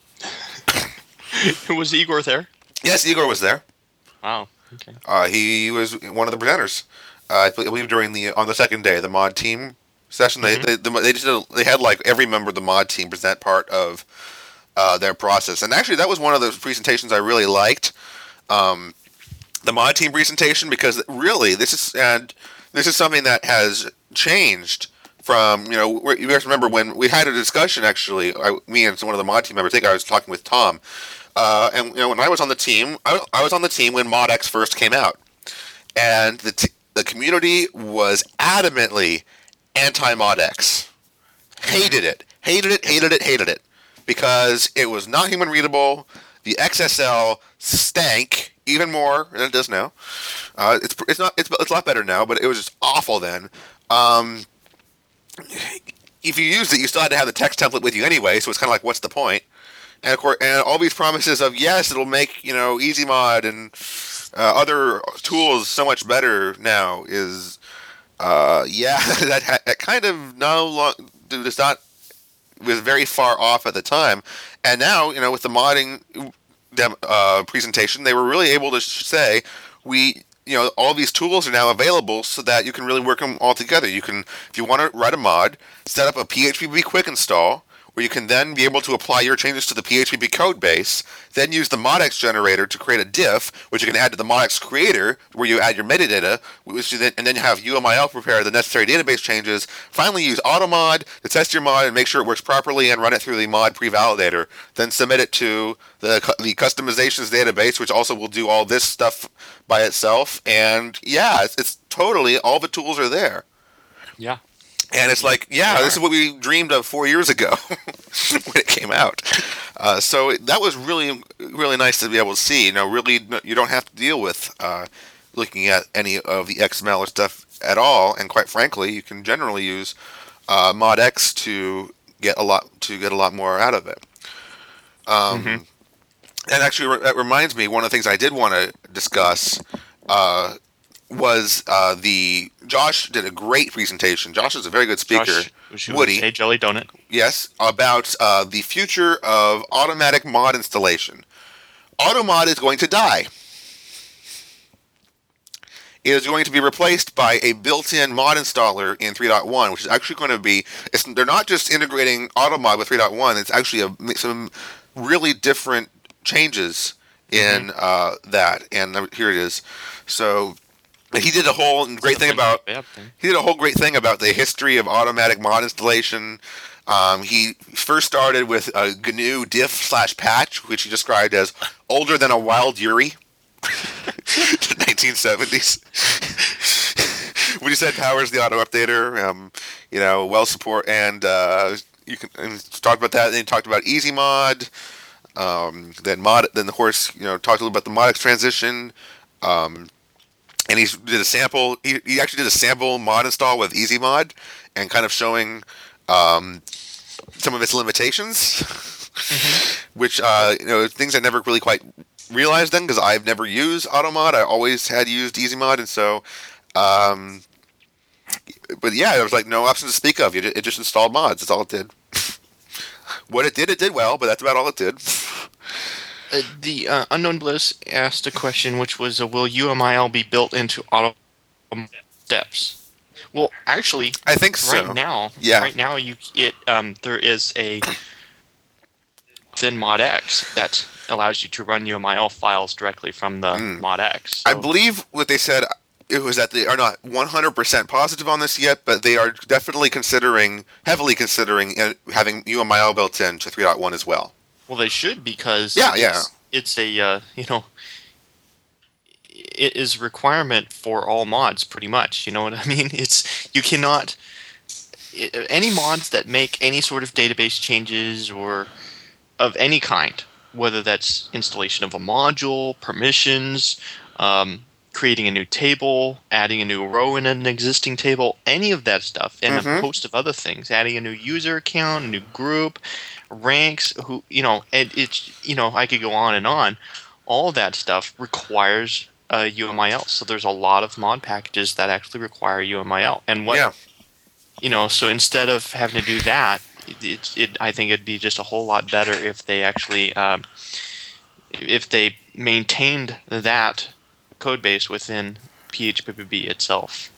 Speaker 2: Was Igor there?
Speaker 1: Yes, Igor was there.
Speaker 2: Wow. Okay.
Speaker 1: Uh, he was one of the presenters. Uh, I believe during the on the second day, the mod team session,
Speaker 2: Mm-hmm.
Speaker 1: they they, they just did a, they had like every member of the mod team present part of uh, their process, and actually that was one of those presentations I really liked, um, the mod team presentation, because really this is and this is something that has changed from, you know, you guys remember when we had a discussion actually, I, me and one of the mod team members, I think I was talking with Tom. Uh, and you know, when I was on the team, I, I was on the team when ModX first came out, and the t- the community was adamantly anti-ModX, hated it, hated it, hated it, hated it, because it was not human readable. The X S L stank even more than it does now. Uh, it's it's not it's it's a lot better now, but it was just awful then. Um, if you used it, you still had to have the text template with you anyway, so it's kind of like, what's the point? And of course, and all these promises of yes, it'll make, you know, EasyMod and uh, other tools so much better now is, uh, yeah, that, ha- that kind of no long does not was very far off at the time, and now, you know, with the modding dem- uh, presentation, they were really able to sh- say we. You know, all these tools are now available so that you can really work them all together. You can, if you want to write a mod, set up a P H P B quick install, where you can then be able to apply your changes to the P H P B code base, then use the ModX generator to create a diff, which you can add to the ModX creator, where you add your metadata, which you then, and then you have U M I L prepare the necessary database changes. Finally, use AutoMod to test your mod and make sure it works properly, and run it through the mod pre-validator. Then submit it to the the customizations database, which also will do all this stuff by itself. And yeah, it's, it's totally, all the tools are there.
Speaker 2: Yeah.
Speaker 1: And it's like, yeah, this is what we dreamed of four years ago when it came out. Uh, so that was really, really nice to be able to see. You know, really, you don't have to deal with uh, looking at any of the X M L or stuff at all. And quite frankly, you can generally use uh, ModX to get a lot to get a lot more out of it. Um,
Speaker 2: Mm-hmm.
Speaker 1: And actually, that reminds me, one of the things I did want to discuss. Uh, was uh, the Josh did a great presentation. Josh is a very good speaker.
Speaker 2: Josh, was you
Speaker 1: Woody,
Speaker 2: Hey Jelly Donut.
Speaker 1: yes, about uh, the future of automatic mod installation. AutoMod is going to die. It is going to be replaced by a built-in mod installer in three point one, which is actually going to be. It's, they're not just integrating AutoMod with three point one. It's actually a, some really different changes in
Speaker 2: Mm-hmm.
Speaker 1: uh, that, and here it is. So he did a whole great thing
Speaker 2: Definitely not
Speaker 1: about
Speaker 2: a bad thing.
Speaker 1: he did a whole great thing about the history of automatic mod installation. Um, he first started with a G N U diff slash patch, which he described as older than a wild Yuri. nineteen seventies. When he said powers the auto updater, um, you know, well support, and uh, you can and talked about that. Then he talked about easy mod. Um, then mod. Then the horse, you know, talked a little about the ModX transition. Um, and he did a sample. He, he actually did a sample mod install with easy mod, and kind of showing um, some of its limitations, mm-hmm. which uh, you know, things I never really quite realized then because I've never used AutoMod. I always had used EasyMod, and so, um, but yeah, it was like no option to speak of. It just installed mods. That's all it did. What it did, it did well, but that's about all it did.
Speaker 2: Uh, the uh, Unknown Bliss asked a question, which was, uh, will U M I L be built into auto steps? Well, actually,
Speaker 1: I think so.
Speaker 2: Right now,
Speaker 1: yeah.
Speaker 2: Right now, you it um, there is a within ModX that allows you to run U M I L files directly from the mm. ModX. So.
Speaker 1: I believe what they said it was that they are not one hundred percent positive on this yet, but they are definitely considering, heavily considering uh, having U M I L built in to three point one as well.
Speaker 2: Well, they should because
Speaker 1: yeah,
Speaker 2: it's,
Speaker 1: yeah.
Speaker 2: it's a uh, you know it is a requirement for all mods pretty much. You know what I mean? It's you cannot it, any mods that make any sort of database changes or of any kind, whether that's installation of a module, permissions, um, creating a new table, adding a new row in an existing table, any of that stuff, and mm-hmm. a host of other things, adding a new user account, a new group, ranks, who you know, and it's you know, I could go on and on. All that stuff requires uh, U M I L. So there's a lot of mod packages that actually require U M I L. And what
Speaker 1: yeah.
Speaker 2: you know, so instead of having to do that, it, it, it I think it'd be just a whole lot better if they actually um, if they maintained that code base within P H P B B itself.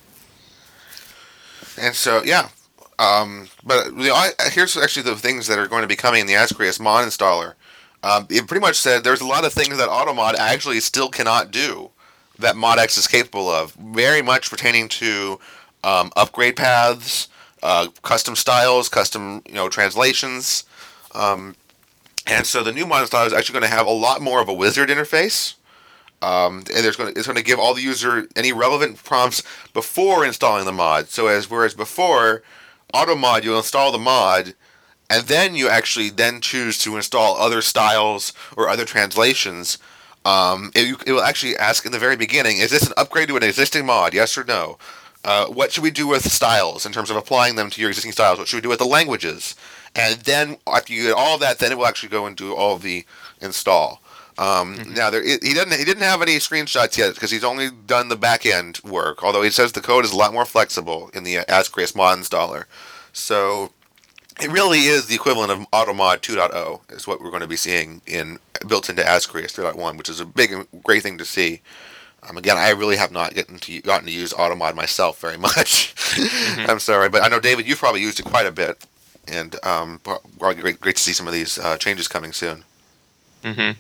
Speaker 1: And so, yeah. Um, but you know, I, here's actually the things that are going to be coming in the Ascreus mod installer. Um, it pretty much said there's a lot of things that AutoMod actually still cannot do that ModX is capable of. Very much pertaining to um, upgrade paths, uh, custom styles, custom you know translations. Um, and so the new mod installer is actually going to have a lot more of a wizard interface. Um, and there's going to, it's going to give all the user any relevant prompts before installing the mod. So as whereas before, AutoMod, you'll install the mod, and then you actually then choose to install other styles or other translations. Um, it, it will actually ask in the very beginning, is this an upgrade to an existing mod, yes or no? Uh, what should we do with styles in terms of applying them to your existing styles? What should we do with the languages? And then after you get all of that, then it will actually go and do all of the install. Um, mm-hmm. Now there, he didn't he didn't have any screenshots yet because he's only done the back end work. Although he says the code is a lot more flexible in the Ascreus mod installer, so it really is the equivalent of AutoMod two point oh is what we're going to be seeing in built into Ascreus three point one, which is a big and great thing to see. Um, again, I really have not gotten to gotten to use AutoMod myself very much. Mm-hmm. I'm sorry, but I know David, you've probably used it quite a bit, and um, probably great great to see some of these uh, changes coming soon.
Speaker 2: Mm-hmm.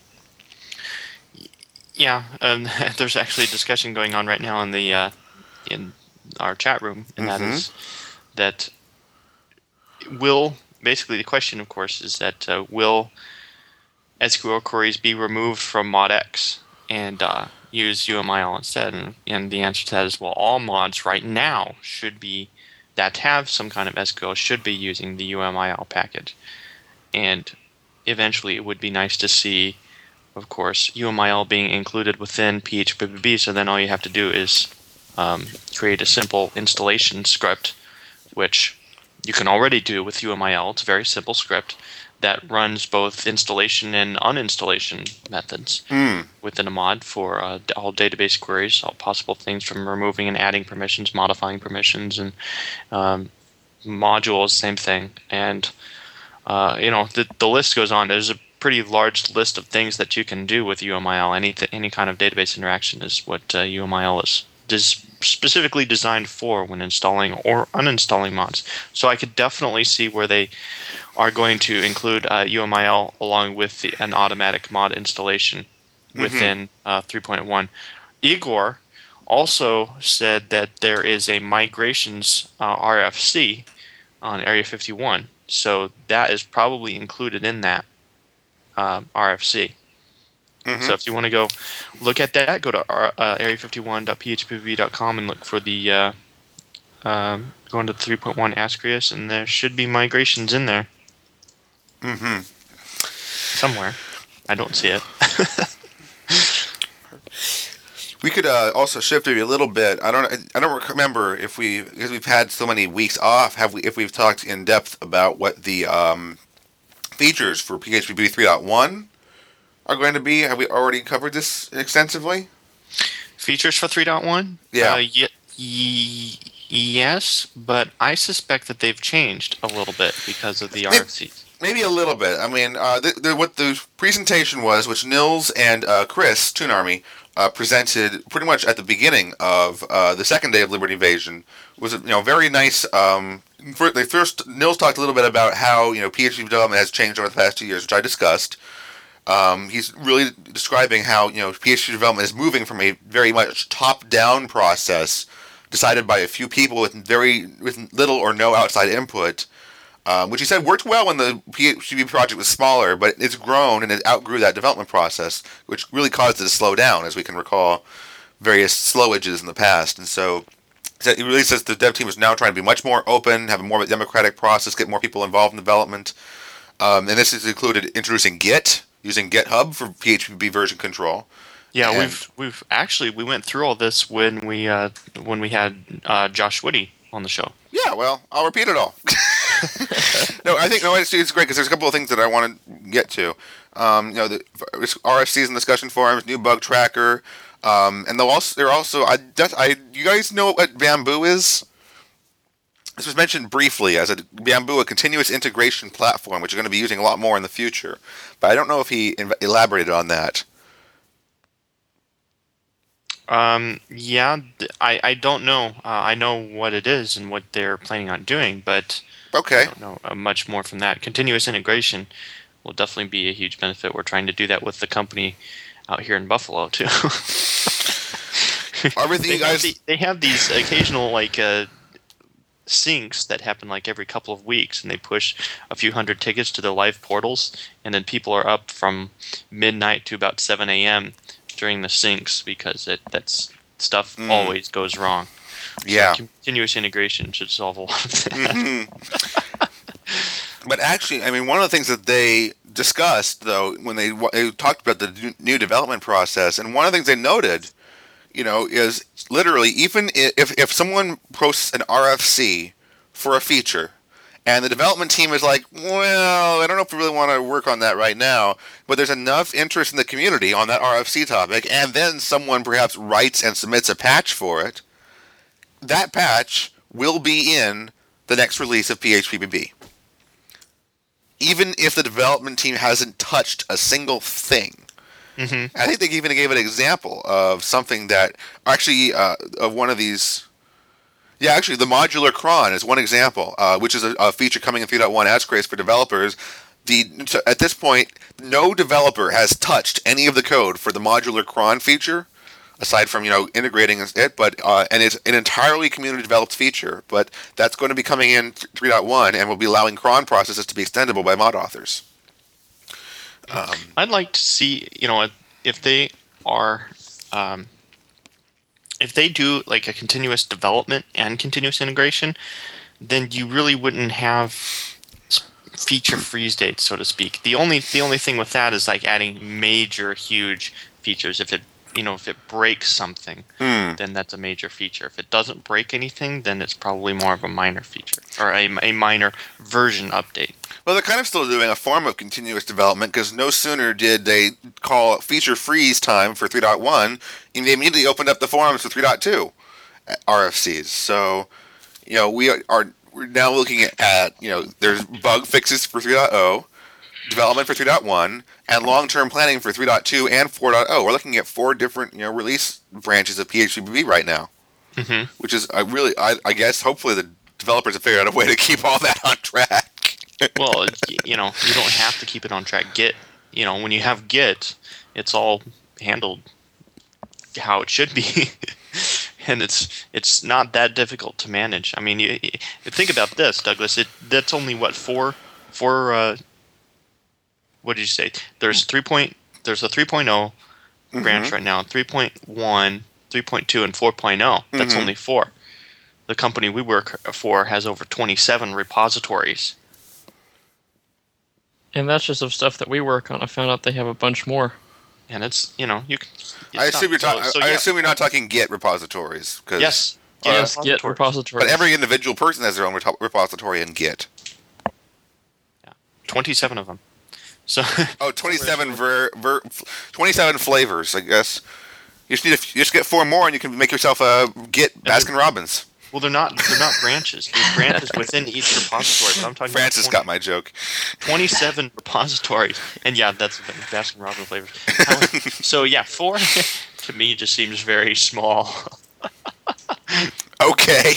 Speaker 2: Yeah, um, there's actually a discussion going on right now in the uh, in our chat room, and mm-hmm. that is that will basically the question, of course, is that uh, will S Q L queries be removed from ModX and uh, use U M I L instead? And, and the answer to that is well, all mods right now should be that have some kind of S Q L should be using the U M I L package, and eventually it would be nice to see, of course, U M I L being included within P H P B B, so then all you have to do is um, create a simple installation script, which you can already do with U M I L. It's a very simple script that runs both installation and uninstallation methods mm. within a mod for uh, all database queries, all possible things from removing and adding permissions, modifying permissions, and um, modules, same thing. And, uh, you know, the, the list goes on. There's a pretty large list of things that you can do with U M I L. Any th- any kind of database interaction is what uh, U M I L is des- specifically designed for when installing or uninstalling mods. So I could definitely see where they are going to include uh, U M I L along with the, an automatic mod installation within mm-hmm. uh, three point one. Igor also said that there is a migrations uh, R F C on Area fifty-one, so that is probably included in that um, R F C. Mm-hmm. So if you want to go look at that, go to uh, area fifty-one dot p h p v dot com and look for the uh, um, go into three point one Ascrius, and there should be migrations in there.
Speaker 1: Mm-hmm.
Speaker 2: Somewhere. I don't see it.
Speaker 1: We could uh, also shift maybe a little bit. I don't. I don't remember if we, because we've had so many weeks off. Have we? If we've talked in depth about what the um, features for P H P B three point one are going to be? Have we already covered this extensively?
Speaker 2: Features for three point one?
Speaker 1: Yeah.
Speaker 2: Uh, y- y- yes, but I suspect that they've changed a little bit because of the R F Cs.
Speaker 1: Maybe a little bit. I mean, uh, the, the, what the presentation was, which Nils and uh, Chris, Toon Army, uh, presented pretty much at the beginning of uh, the second day of Liberty Invasion, was you know very nice. Um, for, they first Nils talked a little bit about how you know P H P development has changed over the past two years, which I discussed. Um, he's really describing how you know P H P development is moving from a very much top-down process, decided by a few people with very with little or no outside input. Um, which he said worked well when the P H P B project was smaller, but it's grown and it outgrew that development process, which really caused it to slow down, as we can recall various slowages in the past. And so he really says the dev team is now trying to be much more open, have a more democratic process, get more people involved in development. Um, and this has included introducing Git, using GitHub for P H P B version control.
Speaker 2: Yeah,
Speaker 1: and
Speaker 2: we've we've actually we went through all this when we uh, when we had uh, Josh Woody on the show.
Speaker 1: Yeah, well, I'll repeat it all. no, I think no, it's, it's great because there's a couple of things that I want to get to. Um, you know, the R F Cs and discussion forums, new bug tracker, um, and they'll also they're also I, I you guys know what Bamboo is? This was mentioned briefly as a Bamboo, a continuous integration platform, which you're going to be using a lot more in the future. But I don't know if he inv- elaborated on that.
Speaker 2: Um, yeah, I, I don't know. Uh, I know what it is and what they're planning on doing, but
Speaker 1: okay.
Speaker 2: I don't know uh, much more from that. Continuous integration will definitely be a huge benefit. We're trying to do that with the company out here in Buffalo, too.
Speaker 1: Everything
Speaker 2: they,
Speaker 1: you guys...
Speaker 2: have the, they have these occasional, like, uh, syncs that happen, like, every couple of weeks, and they push a few hundred tickets to the live portals, and then people are up from midnight to about seven a.m., during the syncs because it that's stuff mm. always goes wrong.
Speaker 1: Yeah.
Speaker 2: So continuous integration should solve a lot of that.
Speaker 1: Mm-hmm. But actually, I mean, one of the things that they discussed, though, when they, they talked about the new development process, and one of the things they noted, you know, is literally even if if someone posts an R F C for a feature, and the development team is like, well, I don't know if we really want to work on that right now, but there's enough interest in the community on that R F C topic, and then someone perhaps writes and submits a patch for it, that patch will be in the next release of P H P B B. Even if the development team hasn't touched a single thing.
Speaker 2: Mm-hmm.
Speaker 1: I think they even gave an example of something that, actually, uh, of one of these... Yeah, actually, the modular cron is one example, uh, which is a, a feature coming in three point one Ascrius for developers. The so at this point, no developer has touched any of the code for the modular cron feature, aside from you know integrating it. But uh, and it's an entirely community-developed feature. But that's going to be coming in three point one, and will be allowing cron processes to be extendable by mod authors.
Speaker 2: Um, I'd like to see, you know, if they are. Um, If they do like a continuous development and continuous integration, then you really wouldn't have feature freeze dates, so to speak. The only the only thing with that is like adding major, huge features. If it you know if it breaks something,
Speaker 1: hmm.
Speaker 2: then that's a major feature. If it doesn't break anything, then it's probably more of a minor feature or a, a minor version update.
Speaker 1: Well, they're kind of still doing a form of continuous development because no sooner did they call feature freeze time for three point one, and they immediately opened up the forums for three point two R F Cs. So, you know, we are, are we're now looking at, at, you know, there's bug fixes for three point oh, development for three point one, and long-term planning for three point two and four point oh. We're looking at four different, you know, release branches of P H P B B right now,
Speaker 2: mm-hmm.
Speaker 1: which is I really, I, I guess, hopefully the developers have figured out a way to keep all that on track.
Speaker 2: Well, y- you know, you don't have to keep it on track. Git, you know, when you have Git, it's all handled how it should be, and it's it's not that difficult to manage. I mean, you, you think about this, Douglas. It that's only what four four. Uh, what did you say? There's three point. There's a three point oh
Speaker 1: Mm-hmm.
Speaker 2: branch right now. three point one, three point two, and four point oh. That's
Speaker 1: Mhm.
Speaker 2: only four. The company we work for has over twenty-seven repositories.
Speaker 3: And that's just of stuff that we work on. I found out they have a bunch more.
Speaker 2: And it's you know you. Can, it's
Speaker 1: I assume
Speaker 2: not-
Speaker 1: you're talking.
Speaker 2: so- so
Speaker 1: I
Speaker 2: yeah.
Speaker 1: assume you're not talking Git repositories. 'Cause-
Speaker 2: Yes.
Speaker 1: Uh,
Speaker 3: Yes, Git
Speaker 2: repositories.
Speaker 3: repository.
Speaker 1: But every individual person has their own repo- repository in Git.
Speaker 2: twenty-seven of them. So
Speaker 1: Oh, twenty-seven ver, ver, twenty-seven flavors, I guess. You just need a, you just get four more, and you can make yourself a Git Baskin Robbins.
Speaker 2: well, they're not they're not branches. There's branches within each repository. But I'm talking
Speaker 1: Francis
Speaker 2: about
Speaker 1: got my joke.
Speaker 2: twenty-seven repositories, and yeah, that's Baskin Robbins flavors. How- so yeah, four to me just seems very small.
Speaker 1: Okay.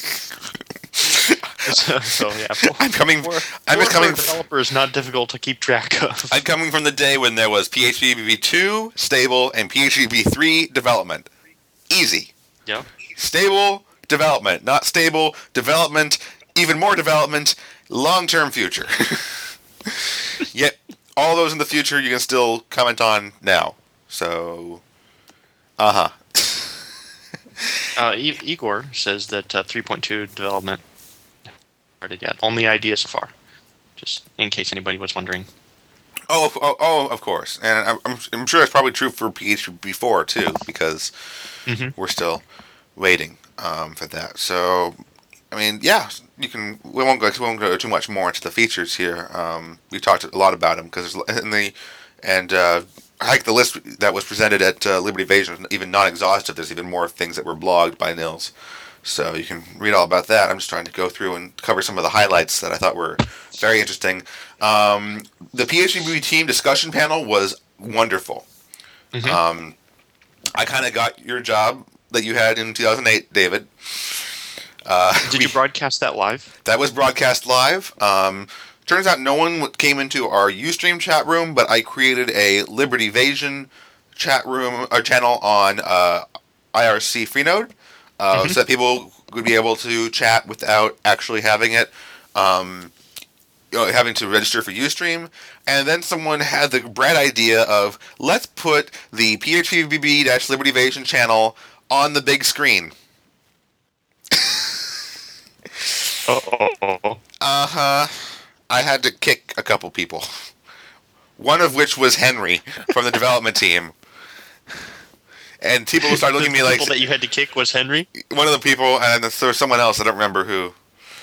Speaker 2: so, so yeah, four,
Speaker 1: I'm coming.
Speaker 2: four,
Speaker 1: I'm just
Speaker 2: four
Speaker 1: coming.
Speaker 2: for a developer is not difficult to keep track of.
Speaker 1: I'm coming from the day when there was P H P V two stable and P H P V three development. Easy.
Speaker 2: Yeah.
Speaker 1: Stable development, not stable development. Even more development. Long-term future. Yet all those in the future you can still comment on now. So, uh huh.
Speaker 2: Uh, I- Igor says that uh, three point two development started yet. Only ideas so far. Just in case anybody was wondering.
Speaker 1: Oh, oh, oh, of course, and I'm, I'm, I'm sure it's probably true for P H P four too, because
Speaker 2: Mhm.
Speaker 1: we're still waiting um, for that. So, I mean, yeah, you can. We won't go. We won't go too much more into the features here. Um, we talked a lot about them because in the and uh, I like the list that was presented at uh, Liberty Evasion, even not exhaustive. There's even more things that were blogged by Nils. So you can read all about that. I'm just trying to go through and cover some of the highlights that I thought were very interesting. Um, the P H P B team discussion panel was wonderful.
Speaker 2: Mhm.
Speaker 1: Um, I kind of got your job that you had in two thousand eight, David. Uh,
Speaker 2: Did
Speaker 1: we-
Speaker 2: you broadcast that live?
Speaker 1: that was broadcast live. Um, turns out no one w- came into our Ustream chat room, but I created a Liberty Evasion chat room or channel on uh, I R C Freenode, uh,
Speaker 2: Mhm.
Speaker 1: so that people would be able to chat without actually having it, um, you know, having to register for Ustream. And then someone had the bright idea of let's put the P H P B B-Liberty Evasion channel on the big screen.
Speaker 2: Oh.
Speaker 1: Uh huh. I had to kick a couple people. One of which was Henry from the development team. And people started looking at me
Speaker 2: the
Speaker 1: like
Speaker 2: people that you had to kick was Henry.
Speaker 1: one of the people, and there was someone else I don't remember who.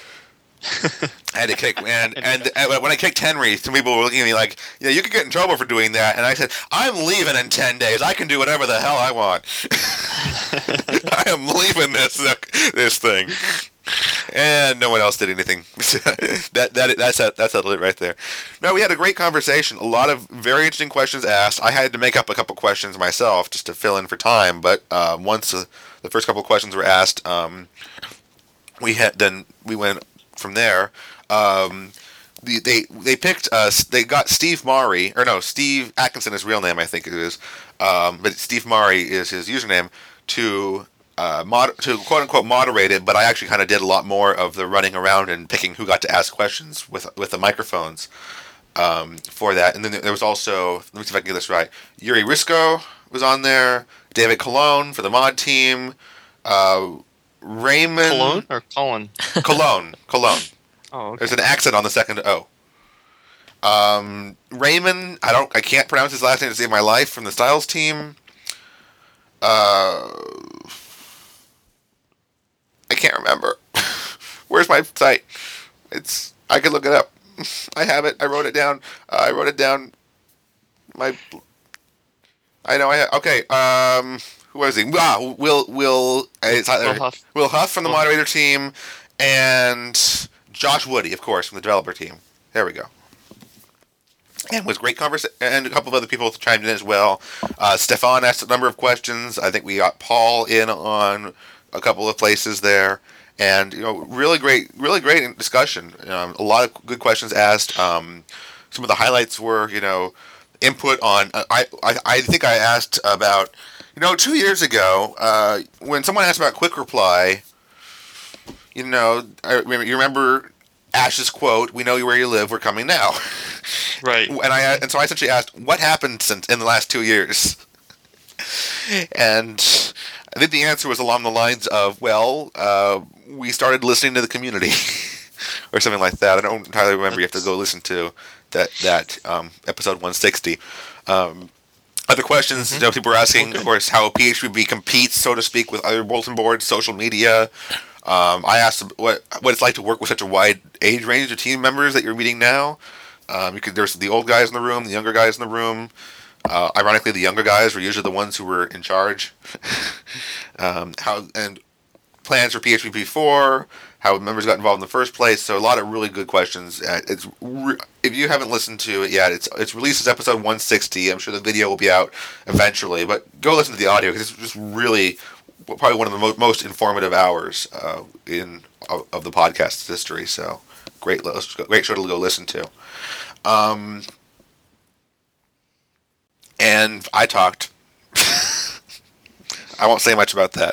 Speaker 1: I had to kick, and, and and when I kicked Henry, some people were looking at me like, you know, you could get in trouble for doing that. And I said, I'm leaving in ten days. I can do whatever the hell I want. I am leaving this this thing. And no one else did anything. that that that's that, that's settled it right there. No, we had a great conversation. A lot of very interesting questions asked. I had to make up a couple questions myself just to fill in for time. But uh, once the, the first couple of questions were asked, um, we had then we went from there. Um, the, they they picked uh, they got Steve Mari, or no, Steve Atkinson, his real name I think it is, um, but Steve Mari is his username, to uh, mod to quote unquote moderate it. But I actually kind of did a lot more of the running around and picking who got to ask questions with with the microphones um, for that. And then there was also, let me see if I can get this right, Yuri Risco was on there, David Cologne for the mod team, uh, Raymond
Speaker 2: Cologne or Colin?
Speaker 1: Cologne Cologne.
Speaker 2: Oh, okay.
Speaker 1: There's an accent on the second O. Um, Raymond, I don't, I can't pronounce his last name to save my life, from the Styles team. Uh, I can't remember. Where's my site? It's, I could look it up. I have it. I wrote it down. Uh, I wrote it down. My, I know. I ha- okay. Um, who was he? Ah, Will Will. Uh, it's either
Speaker 2: Will Huff.
Speaker 1: Will Huff from the
Speaker 2: Will-
Speaker 1: moderator team, and Josh Woody, of course, from the developer team. There we go. And it was great conversation, and a couple of other people chimed in as well. Uh, Stefan asked a number of questions. I think we got Paul in on a couple of places there, and you know, really great, really great discussion. Um, a lot of good questions asked. Um, some of the highlights were, you know, input on. Uh, I, I I think I asked about, you know, two years ago uh, when someone asked about quick reply. You know, I remember, you remember Ash's quote, "We know where you live. We're coming now."
Speaker 2: Right.
Speaker 1: And I and so I essentially asked, "What happened since in the last two years?" And I think the answer was along the lines of, "Well, uh, we started listening to the community," or something like that. I don't entirely remember. You have to go listen to that that um, episode one sixty. Um, other questions, mm-hmm. you know, people were asking, okay. of course, how P H P B competes, so to speak, with other bulletin boards, social media. Um, I asked what what it's like to work with such a wide age range of team members that you're meeting now. Um, you could, there's the old guys in the room, the younger guys in the room. Uh, ironically, the younger guys were usually the ones who were in charge. um, how and plans for P H P B four, how members got involved in the first place. So a lot of really good questions. Uh, it's re- if you haven't listened to it yet, it's it's released as episode one sixty. I'm sure the video will be out eventually, but go listen to the audio because it's just really probably one of the mo- most informative hours uh, in of, of the podcast's history. So great, great show to go listen to. Um, and I talked. I won't say much about that.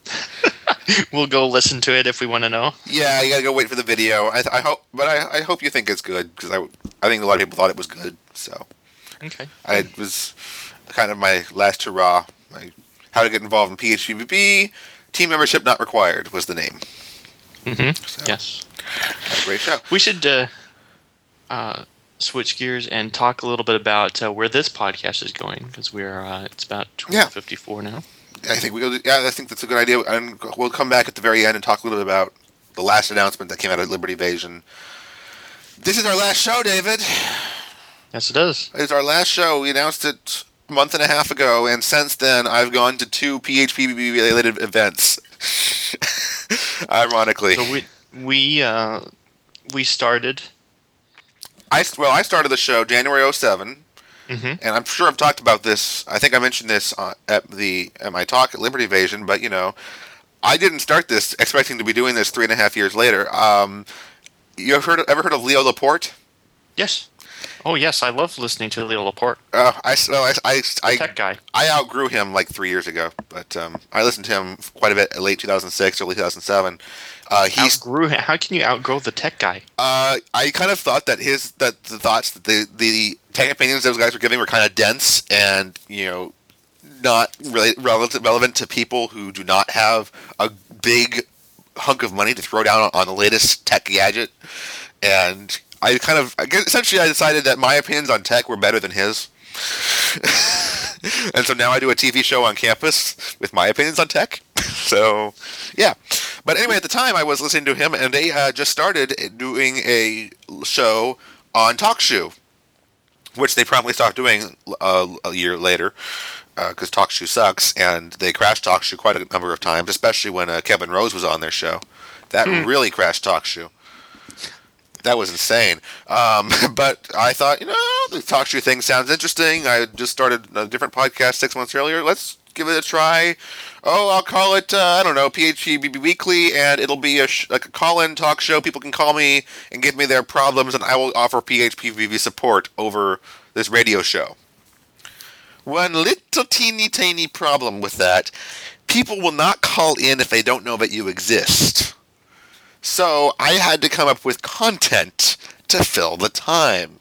Speaker 2: We'll go listen to it if we want to know.
Speaker 1: Yeah, you gotta go wait for the video. I, I hope, but I, I hope you think it's good because I, I think a lot of people thought it was good. So,
Speaker 2: okay,
Speaker 1: I was kind of my last hurrah. My, how to get involved in P H P B B, team membership not required was the name.
Speaker 2: Mm-hmm.
Speaker 1: So,
Speaker 2: yes,
Speaker 1: a great show.
Speaker 2: We should uh, uh, switch gears and talk a little bit about uh, where this podcast is going because we're uh, it's about twelve fifty-four now.
Speaker 1: I think we yeah, I think that's a good idea. And we'll come back at the very end and talk a little bit about the last announcement that came out of Liberty Invasion. This is our last show, David.
Speaker 2: Yes, it is.
Speaker 1: It's our last show. We announced it a month and a half ago, and since then, I've gone to two P H P B B related events. Ironically,
Speaker 2: so we we uh, we started.
Speaker 1: I well, I started the show January oh seven.
Speaker 2: Mm-hmm.
Speaker 1: And I'm sure I've talked about this. I think I mentioned this uh, at the at my talk at Liberty Invasion. But you know, I didn't start this expecting to be doing this three and a half years later. Um, you ever heard of, ever heard of Leo Laporte?
Speaker 2: Yes. Oh yes, I love listening to Leo Laporte.
Speaker 1: Uh, I well, I I I,
Speaker 2: tech guy.
Speaker 1: I outgrew him like three years ago, but um, I listened to him quite a bit late two thousand six, early two thousand seven. Uh, he's
Speaker 2: outgrew him. How can you outgrow the tech guy?
Speaker 1: Uh, I kind of thought that his that the thoughts that the the tech opinions those guys were giving were kind of dense and you know not really relevant relevant to people who do not have a big hunk of money to throw down on, on the latest tech gadget. And I kind of I guess essentially I decided that my opinions on tech were better than his. And so now I do a T V show on campus with my opinions on tech. So, yeah. But anyway, at the time I was listening to him, and they uh, just started doing a show on TalkShoe, which they promptly stopped doing uh, a year later because uh, TalkShoe sucks, and they crashed TalkShoe quite a number of times, especially when uh, Kevin Rose was on their show. That hmm. really crashed TalkShoe. That was insane. Um, but I thought, you know, the TalkShoe thing sounds interesting. I just started a different podcast six months earlier. Let's give it a try. Oh, I'll call it, uh, I don't know, P H P B B Weekly, and it'll be a sh- like a call-in talk show. People can call me and give me their problems, and I will offer P H P B B support over this radio show. One little teeny tiny problem with that, people will not call in if they don't know that you exist. So I had to come up with content to fill the time.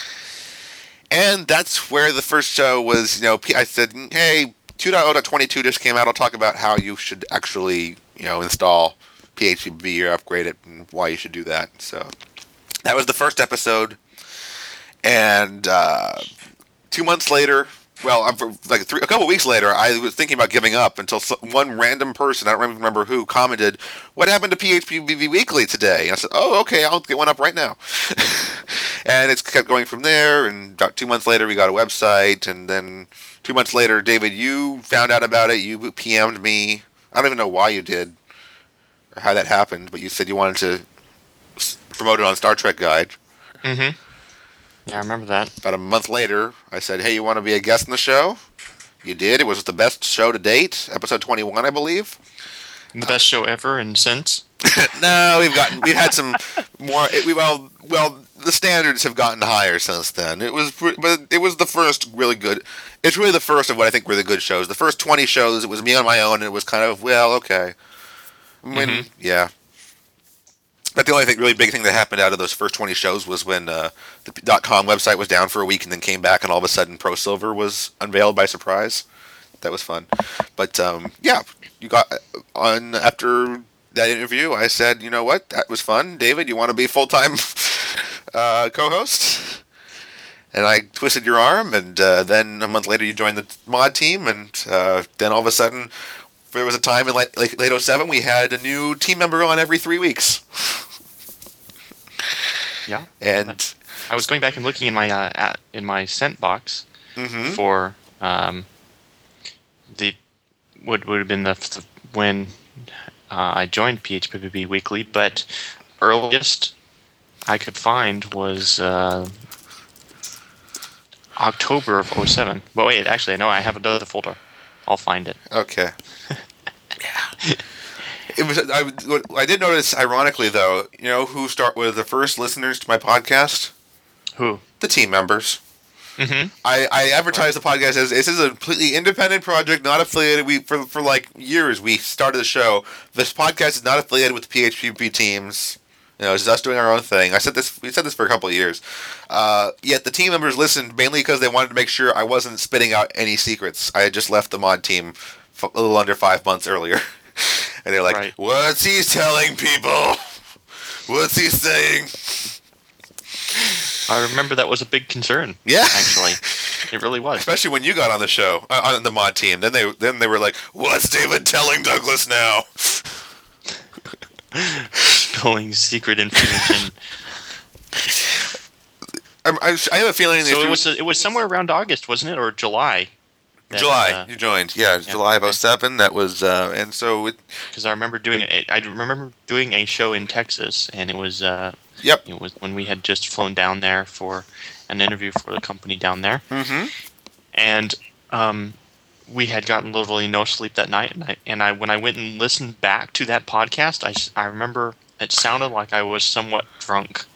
Speaker 1: And that's where the first show was, you know, I said, hey, two point oh twenty-two just came out. I'll talk about how you should actually, you know, install P H P B B or upgrade it and why you should do that. So that was the first episode. And uh, two months later, well, I'm for, like three, a couple weeks later, I was thinking about giving up until some, one random person, I don't even remember who, commented, what happened to P H P B B Weekly today? And I said, oh, okay, I'll get one up right now. And it's kept going from there, and about two months later, we got a website, and then two months later, David, you found out about it, you P M'd me. I don't even know why you did, or how that happened, but you said you wanted to promote it on Star Trek Guide.
Speaker 2: Mm-hmm. Yeah, I remember that.
Speaker 1: About a month later, I said, hey, you want to be a guest in the show? You did. It was the best show to date. Episode twenty-one, I believe.
Speaker 2: The best show ever and since?
Speaker 1: No, we've gotten we've had some more. We well well the standards have gotten higher since then. It was but it was the first really good. It's really the first of what I think were the good shows. The first twenty shows, it was me on my own, and it was kind of well okay. I mean, mm-hmm. yeah. But the only thing, really big thing that happened out of those first twenty shows was when uh, the .com website was down for a week and then came back, and all of a sudden Pro Silver was unveiled by surprise. That was fun. But um, yeah, you got on after that interview. I said, you know what, that was fun. David, you want to be full time uh, co-host? And I twisted your arm, and uh, then a month later you joined the mod team, and uh, then all of a sudden there was a time in like late, late oh seven we had a new team member on every three weeks.
Speaker 2: Yeah,
Speaker 1: and
Speaker 2: I was going back and looking in my uh, at, in my sent box
Speaker 1: mm-hmm.
Speaker 2: for um, the would would have been the, the when uh, I joined P H P P B Weekly, but earliest I could find was uh, October of oh seven. But wait, actually, no, I have another folder. I'll find it.
Speaker 1: Okay. Yeah. It was. I, I did notice, ironically, though, you know who start were the first listeners to my podcast?
Speaker 2: Who?
Speaker 1: The team members.
Speaker 2: Mm-hmm.
Speaker 1: I, I advertised the podcast as this is a completely independent project, not affiliated. We for for like years we started the show. This podcast is not affiliated with the P H P P teams. You know, it's just us doing our own thing. I said this. We said this for a couple of years. Uh, yet the team members listened mainly because they wanted to make sure I wasn't spitting out any secrets. I had just left the mod team a little under five months earlier. And they're like, right. What's he telling people? What's he saying?
Speaker 2: I remember that was a big concern.
Speaker 1: Yeah,
Speaker 2: actually, it really was.
Speaker 1: Especially when you got on the show, uh, on the mod team. Then they then they were like, "What's David telling Douglas now?"
Speaker 2: Spilling secret information.
Speaker 1: I, I, I have a feeling.
Speaker 2: So it was a, it was somewhere around August, wasn't it, or July?
Speaker 1: That, July, uh, you joined. Yeah, yeah, July of oh seven. That was, uh, and so
Speaker 2: because I remember doing it. I remember doing a show in Texas, and it was. Uh,
Speaker 1: yep.
Speaker 2: It was when we had just flown down there for an interview for the company down there,
Speaker 1: mm-hmm.
Speaker 2: and um, we had gotten literally no sleep that night. And I, and I, when I went and listened back to that podcast, I, I remember it sounded like I was somewhat drunk.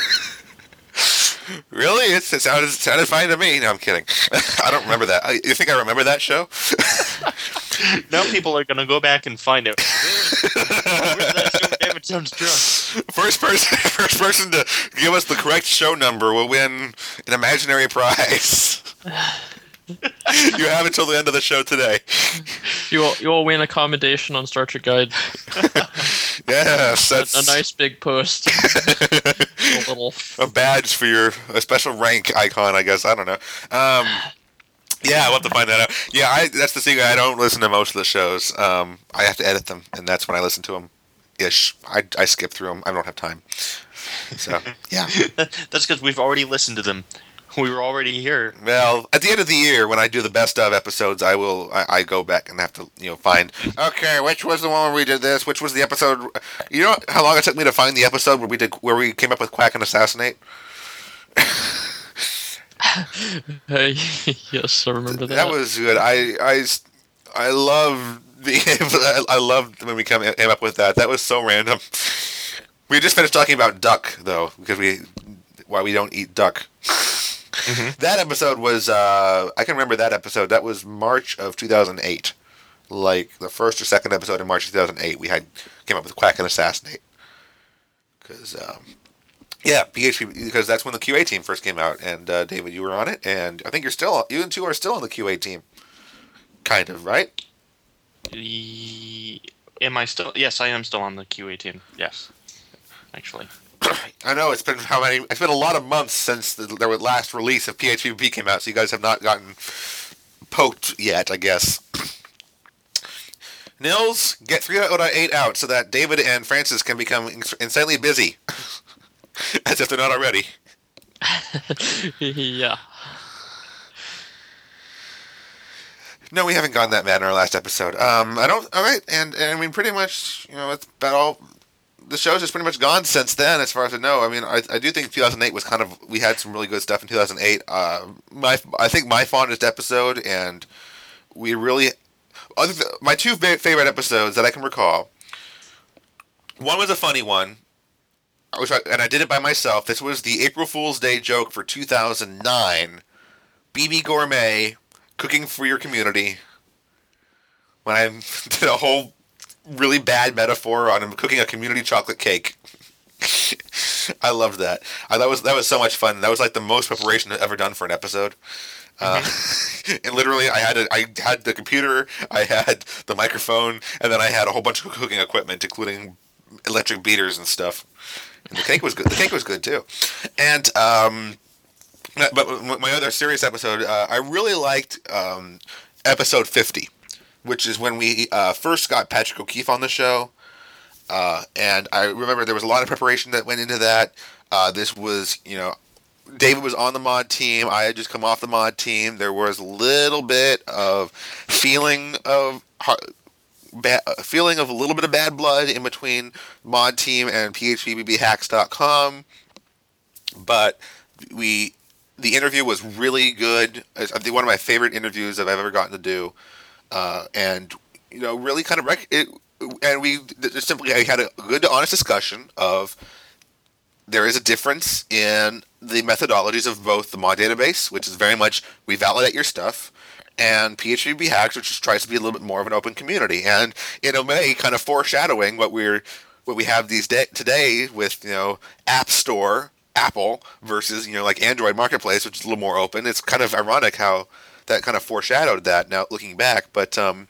Speaker 1: Really? It's, it sounded it sounded fine to me. No, I'm kidding. I don't remember that. I, you think I remember that show?
Speaker 2: Now people are going to go back and find it. Where's that show? David sounds drunk.
Speaker 1: First person, first person to give us the correct show number will win an imaginary prize. You have until the end of the show today.
Speaker 3: You will you will win a commendation on Star Trek Guide.
Speaker 1: Yes, that's
Speaker 3: a, a nice big post. A little
Speaker 1: a badge for your a special rank icon, I guess. I don't know. Um, yeah, I'll have to find that out. Yeah, I, that's the secret. I don't listen to most of the shows. Um, I have to edit them, and that's when I listen to them. Ish. I I skip through them. I don't have time. So yeah,
Speaker 2: that's because we've already listened to them. We were already here.
Speaker 1: Well, at the end of the year, when I do the best of episodes, I will I, I go back and have to you know find. Okay, which was the one where we did this? Which was the episode? You know how long it took me to find the episode where we did where we came up with Quack and Assassinate?
Speaker 3: Hey, yes, I remember that.
Speaker 1: That was good. I I I love the I loved when we came came up with that. That was so random. We just finished talking about duck though, because we why we don't eat duck. Mm-hmm. That episode was, uh, I can remember that episode. That was March of two thousand eight. Like, the first or second episode in March two thousand eight, we had came up with Quack and Assassinate. Because, um, yeah, P H P, because that's when the Q A team first came out. And, uh, David, you were on it. And I think you're still, you and two are still on the Q A team. Kind of, right?
Speaker 2: E- am I still? Yes, I am still on the Q A team. Yes, actually.
Speaker 1: I know it's been how many? It's been a lot of months since the, the last release of P H P P came out, so you guys have not gotten poked yet, I guess. Nils, get three point oh point eight out so that David and Francis can become insanely busy, as if they're not already.
Speaker 3: Yeah.
Speaker 1: No, we haven't gotten that mad in our last episode. Um, I don't. All right, and, and I mean, pretty much, you know, it's about all. The show's just pretty much gone since then, as far as I know. I mean, I, I do think two thousand eight was kind of, we had some really good stuff in two thousand eight. Uh, my, I think my fondest episode, and we really, other th- my two favorite episodes that I can recall One was a funny one, I was, and I did it by myself. This was the April Fool's Day joke for two thousand nine. B B Gourmet, cooking for your community. When I did a whole really bad metaphor on cooking a community chocolate cake. I loved that. I, that was that was so much fun. That was like the most preparation I've ever done for an episode. Mm-hmm. Uh, and literally, I had a, I had the computer, I had the microphone, and then I had a whole bunch of cooking equipment, including electric beaters and stuff. And the cake was good. The cake was good too. And um, but my other serious episode, uh, I really liked um, episode fifty, which is when we uh, first got Patrick O'Keefe on the show. Uh, and I remember there was a lot of preparation that went into that. Uh, this was, you know, David was on the mod team. I had just come off the mod team. There was a little bit of feeling of bad, feeling of a little bit of bad blood in between mod team and P H P B B hacks dot com. But we, the interview was really good. It's, I think one of my favorite interviews I've ever gotten to do. Uh, and, you know, really kind of rec- it. And we just simply had a good, honest discussion of there is a difference in the methodologies of both the mod database, which is very much we validate your stuff, and P H P B Hacks, which just tries to be a little bit more of an open community. And in a way, kind of foreshadowing what we're what we have these day, today with, you know, App Store, Apple versus, you know, like Android Marketplace, which is a little more open. It's kind of ironic how that kind of foreshadowed that now looking back, but. Um,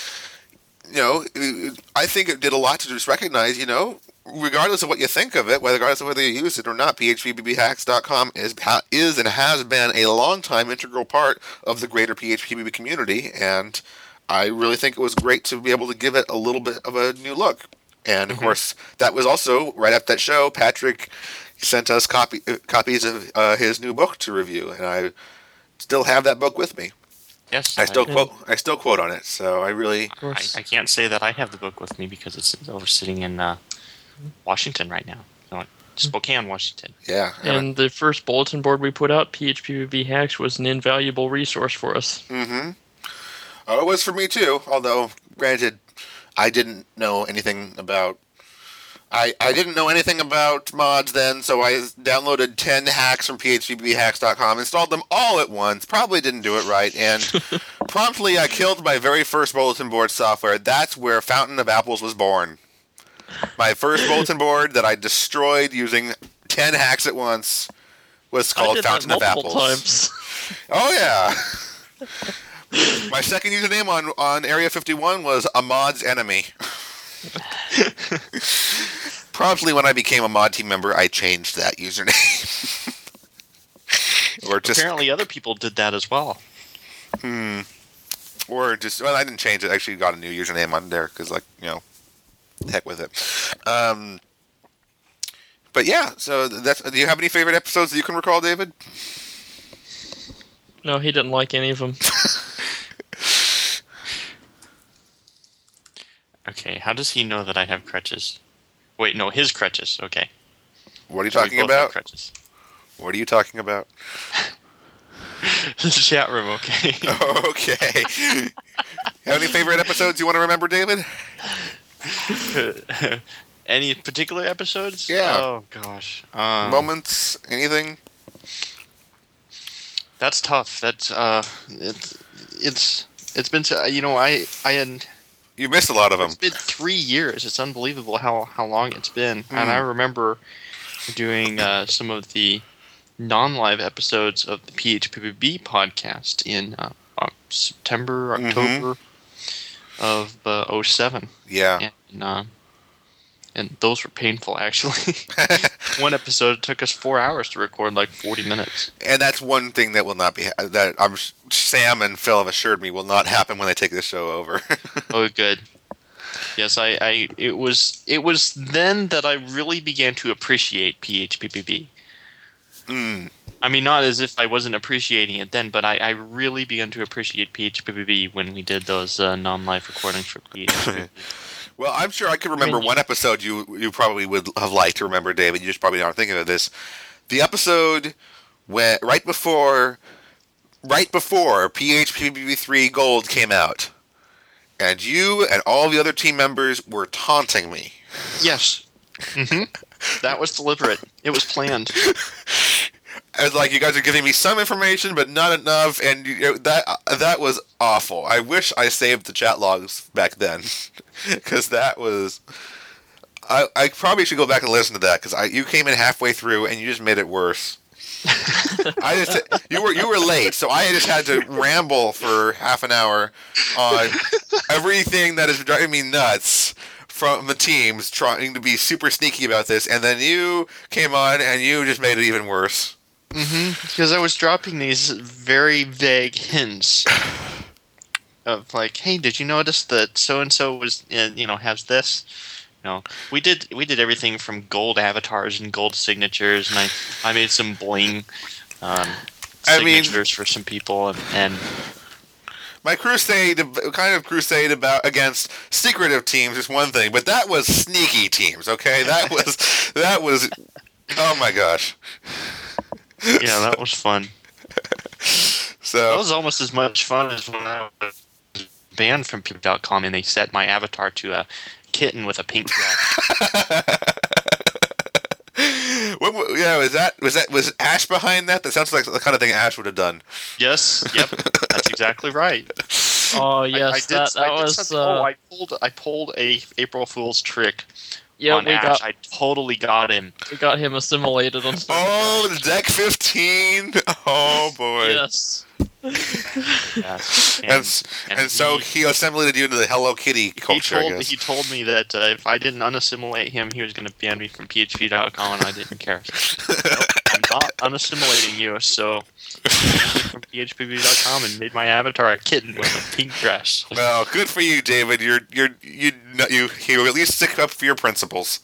Speaker 1: You know, I think it did a lot to just recognize, you know, regardless of what you think of it, regardless of whether you use it or not, P H P B B hacks dot com is is and has been a long-time integral part of the greater P H P B B community, and I really think it was great to be able to give it a little bit of a new look. And, of mm-hmm. course, that was also, right after that show, Patrick sent us copy, copies of uh, his new book to review, and I still have that book with me.
Speaker 2: Yes,
Speaker 1: I still
Speaker 2: I,
Speaker 1: quote. I still quote on it. So I really.
Speaker 2: I, I can't say that I have the book with me because it's over sitting in uh, Washington right now, no, Spokane, Washington.
Speaker 1: Yeah,
Speaker 3: and the first bulletin board we put out, P H P B B Hacks, was an invaluable resource for us.
Speaker 1: Mm-hmm. Oh, it was for me too. Although, granted, I didn't know anything about. I, I didn't know anything about mods then, so I downloaded ten hacks from P H P B B hacks dot com, installed them all at once, probably didn't do it right, and promptly I killed my very first bulletin board software. That's where Fountain of Apples was born. My first bulletin board that I destroyed using ten hacks at once was called Fountain of Apples.
Speaker 3: Times.
Speaker 1: Oh, yeah. My second username on, on Area fifty-one was a mod's enemy. Promptly, when I became a mod team member, I changed that username. Or just
Speaker 2: apparently, other people did that as well.
Speaker 1: Hmm. Or just well, I didn't change it. I actually got a new username on there because, like, you know, heck with it. Um. But yeah, so that's. Do you have any favorite episodes that you can recall, David?
Speaker 3: No, he didn't like any of them.
Speaker 2: Okay, how does he know that I have crutches? Wait, no, his crutches. Okay.
Speaker 1: What are you
Speaker 2: so
Speaker 1: talking about?
Speaker 2: Crutches.
Speaker 1: What are you talking about?
Speaker 2: The chat room, okay.
Speaker 1: Okay. Have any favorite episodes you want to remember, David?
Speaker 2: Any particular episodes?
Speaker 1: Yeah.
Speaker 2: Oh, gosh. Um,
Speaker 1: Moments? Anything?
Speaker 2: That's tough. That's, uh, it's, it's, it's been, you know, I, I had...
Speaker 1: You missed a lot of them.
Speaker 2: It's been three years. It's unbelievable how, how long it's been. Mm. And I remember doing uh, some of the non-live episodes of the P H P B B podcast in uh, uh, September, October mm-hmm. of uh, oh seven.
Speaker 1: Yeah.
Speaker 2: And, uh, and those were painful, actually. One episode took us four hours to record, like forty minutes.
Speaker 1: And that's one thing that will not be that I'm Sam and Phil have assured me will not happen when they take this show over.
Speaker 2: Oh, good. Yes, I, I. It was. It was then that I really began to appreciate P H P B B.
Speaker 1: Mm.
Speaker 2: I mean, not as if I wasn't appreciating it then, but I, I really began to appreciate P H P B B when we did those uh, non-live recordings for P H P B B.
Speaker 1: Well, I'm sure I could remember I mean, one episode you you probably would have liked to remember, David. You just probably aren't thinking of this. The episode when right before, right before P H P B B three Gold came out, and you and all the other team members were taunting me.
Speaker 2: Yes. Mm-hmm. That was deliberate. It was planned.
Speaker 1: It's like you guys are giving me some information, but not enough, and you know, that that was awful. I wish I saved the chat logs back then, because that was. I I probably should go back and listen to that because I you came in halfway through and you just made it worse. I just you were you were late, so I just had to ramble for half an hour on everything that is driving me nuts from the teams trying to be super sneaky about this, and then you came on and you just made it even worse.
Speaker 2: Mm-hmm. Because I was dropping these very vague hints of like, hey, did you notice that so and so was, uh, you know, has this? You know, we did we did everything from gold avatars and gold signatures, and I I made some bling um,
Speaker 1: I mean-
Speaker 2: signatures for some people, and, and
Speaker 1: My crusade, kind of crusade about against secretive teams is one thing, but that was sneaky teams. Okay, that was that was. Oh my gosh.
Speaker 2: yeah, that was fun. That
Speaker 1: So
Speaker 2: was almost as much fun as when I was banned from P dot com and they set my avatar to a kitten with a pink dress.
Speaker 1: what, wa- yeah, was that was that was Ash behind that? That sounds like the kind of thing Ash would have done.
Speaker 2: Yes, yep, that's exactly right.
Speaker 3: Oh
Speaker 2: I-
Speaker 3: yes,
Speaker 2: I, did,
Speaker 3: that, that
Speaker 2: I did
Speaker 3: was.
Speaker 2: something-
Speaker 3: Uh,
Speaker 2: oh, I pulled I pulled a April Fool's trick
Speaker 3: yeah,
Speaker 2: on
Speaker 3: we
Speaker 2: Ash.
Speaker 3: got
Speaker 2: I totally got him.
Speaker 3: we got him assimilated on.
Speaker 1: Oh, the deck fifteen. Oh boy.
Speaker 3: Yes.
Speaker 2: Yes.
Speaker 1: And, s- and, so
Speaker 2: he,
Speaker 1: he assimilated you into the Hello Kitty
Speaker 2: he
Speaker 1: culture, I
Speaker 2: told
Speaker 1: guess.
Speaker 2: he told me that uh, if I didn't unassimilate him, he was going to ban me from P H P dot com, and I didn't care. Nope, I'm not unassimilating you, so I banned me from P H P dot com and made my avatar a kitten with a pink dress.
Speaker 1: Well, good for you, David. You're you're you you you at least stick up for your principles.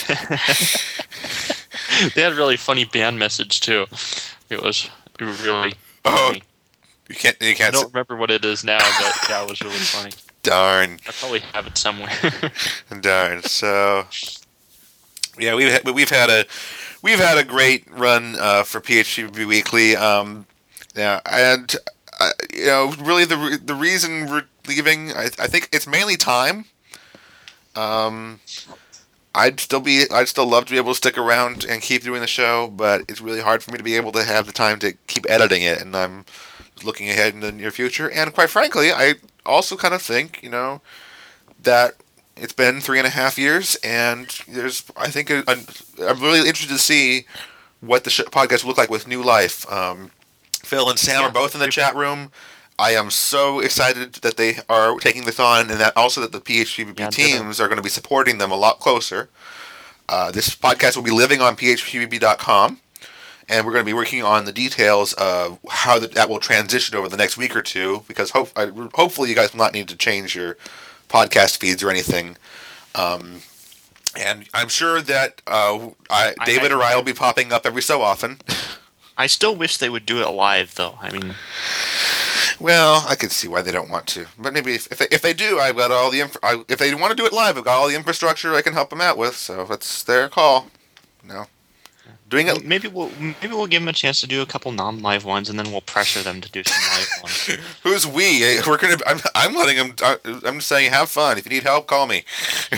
Speaker 2: They had a really funny ban message too. It was really
Speaker 1: Oh,
Speaker 2: funny.
Speaker 1: you can't you
Speaker 2: I
Speaker 1: can't.
Speaker 2: don't
Speaker 1: s-
Speaker 2: remember what it is now, but yeah, it was really funny.
Speaker 1: Darn,
Speaker 2: I probably have it somewhere.
Speaker 1: darn. So yeah, we've had, we've had a we've had a great run uh, for P H P Weekly. Um, yeah, and uh, you know, really the re- the reason we're leaving, I, I think it's mainly time. Um, I'd still be, I'd still love to be able to stick around and keep doing the show, but it's really hard for me to be able to have the time to keep editing it, and I'm looking ahead in the near future. And quite frankly, I also kind of think, you know, that it's been three and a half years, and there's, I think, a, a, I'm really interested to see what the sh- podcast will look like with new life. Um, Phil and Sam
Speaker 2: Yeah,
Speaker 1: are both in the
Speaker 2: super.
Speaker 1: chat room. I am so excited that they are taking this on, and that also that the P H P B
Speaker 2: Yeah, ditto.
Speaker 1: teams are going to be supporting them a lot closer. Uh, this podcast will be living on P H P B B dot com, and we're going to be working on the details of how that, that will transition over the next week or two, because hope, I, hopefully you guys will not need to change your podcast feeds or anything. Um, and I'm sure that uh, I,
Speaker 2: I-
Speaker 1: David
Speaker 2: I-
Speaker 1: or I will be popping up every so often.
Speaker 2: I still wish they would do it live, though. I mean,
Speaker 1: Well, I can see why they don't want to, but maybe if, if they if they do, I've got all the inf- I, if they want to do it live, I've got all the infrastructure I can help them out with. So that's their call. No, doing it.
Speaker 2: maybe we'll maybe we'll give them a chance to do a couple non-live ones, and then we'll pressure them to do some live ones.
Speaker 1: Who's we? Eh, We're gonna. I'm. I'm letting them. I'm just saying, have fun. If you need help, call me.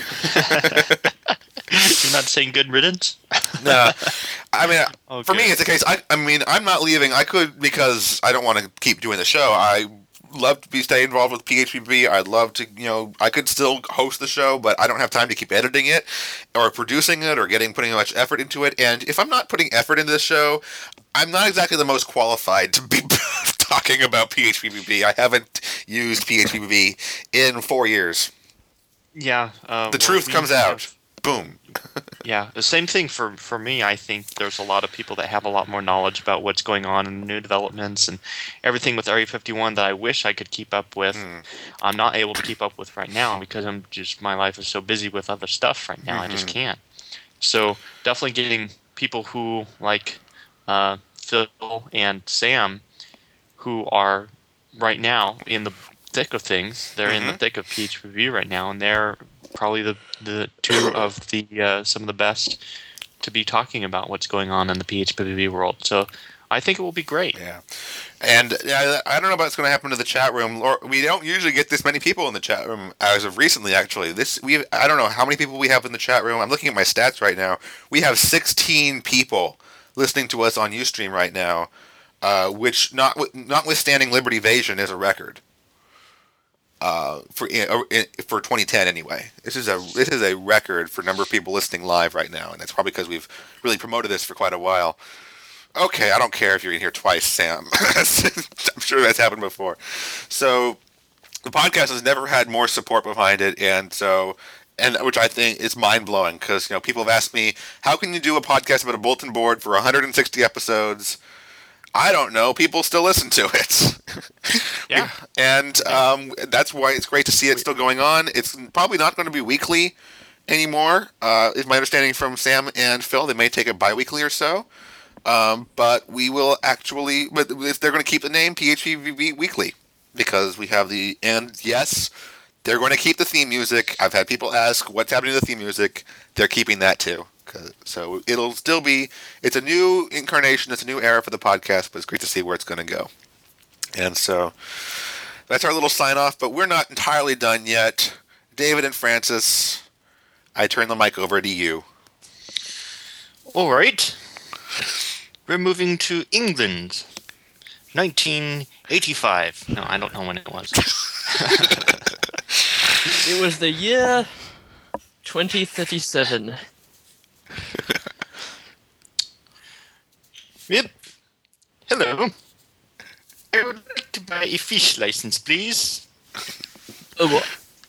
Speaker 2: You're not saying good riddance?
Speaker 1: No, I mean,
Speaker 2: Okay.
Speaker 1: for me, it's the case. I. I mean, I'm not leaving. I could because I don't want to keep doing the show. I love to be stay involved with P H P B. I'd love to, you know, I could still host the show, but I don't have time to keep editing it or producing it or getting putting much effort into it. And if I'm not putting effort into this show, I'm not exactly the most qualified to be talking about P H P B. I haven't used P H P B in four years.
Speaker 2: Yeah. Uh,
Speaker 1: The
Speaker 2: well,
Speaker 1: truth
Speaker 2: we
Speaker 1: comes
Speaker 2: have-
Speaker 1: out. Boom.
Speaker 2: Yeah, the same thing for, for me. I think there's a lot of people that have a lot more knowledge about what's going on in new developments and everything with Area fifty-one that I wish I could keep up with.
Speaker 1: Mm.
Speaker 2: I'm not able to keep up with right now because I'm just my life is so busy with other stuff right now. I just
Speaker 1: Mhm.
Speaker 2: can't. So definitely getting people who like uh, Phil and Sam, who are right now in the thick of things. They're in the
Speaker 1: Mhm.
Speaker 2: thick of P H P B right now, and they're probably the the two of the uh, some of the best to be talking about what's going on in the P H P B world. So I think it will be great.
Speaker 1: Yeah. And yeah, I don't know about what's going to happen to the chat room. Or we don't usually get this many people in the chat room as of recently. Actually, this we I don't know how many people we have in the chat room. I'm looking at my stats right now. We have sixteen people listening to us on Ustream right now, uh, which not notwithstanding Liberty Evasion is a record. Uh, for for twenty ten anyway. This is a this is a record for number of people listening live right now, and that's probably because we've really promoted this for quite a while. Okay, I don't care if you're in here twice, Sam. I'm sure that's happened before. So the podcast has never had more support behind it, and so and which I think is mind blowing because you know people have asked me how can you do a podcast about a bulletin board for one hundred sixty episodes. I don't know. People still listen to it.
Speaker 2: Yeah.
Speaker 1: And um, that's why it's great to see it still going on. It's probably not going to be weekly anymore, uh, is my understanding from Sam and Phil. They may take it bi-weekly or so. Um, but we will actually, but if they're going to keep the name P H P Weekly, because we have the, and yes, they're going to keep the theme music. I've had people ask what's happening to the theme music. They're keeping that too. So it'll still be, it's a new incarnation, it's a new era for the podcast, but it's great to see where it's going to go. And so that's our little sign off, but we're not entirely done yet. David and Francis, I turn the mic over to you.
Speaker 2: All right. We're moving to England. nineteen eighty-five. No, I don't know when it was.
Speaker 3: It was the year twenty thirty-seven.
Speaker 2: Yep. Hello. I would like to buy a fish license, please.
Speaker 3: Oh, what?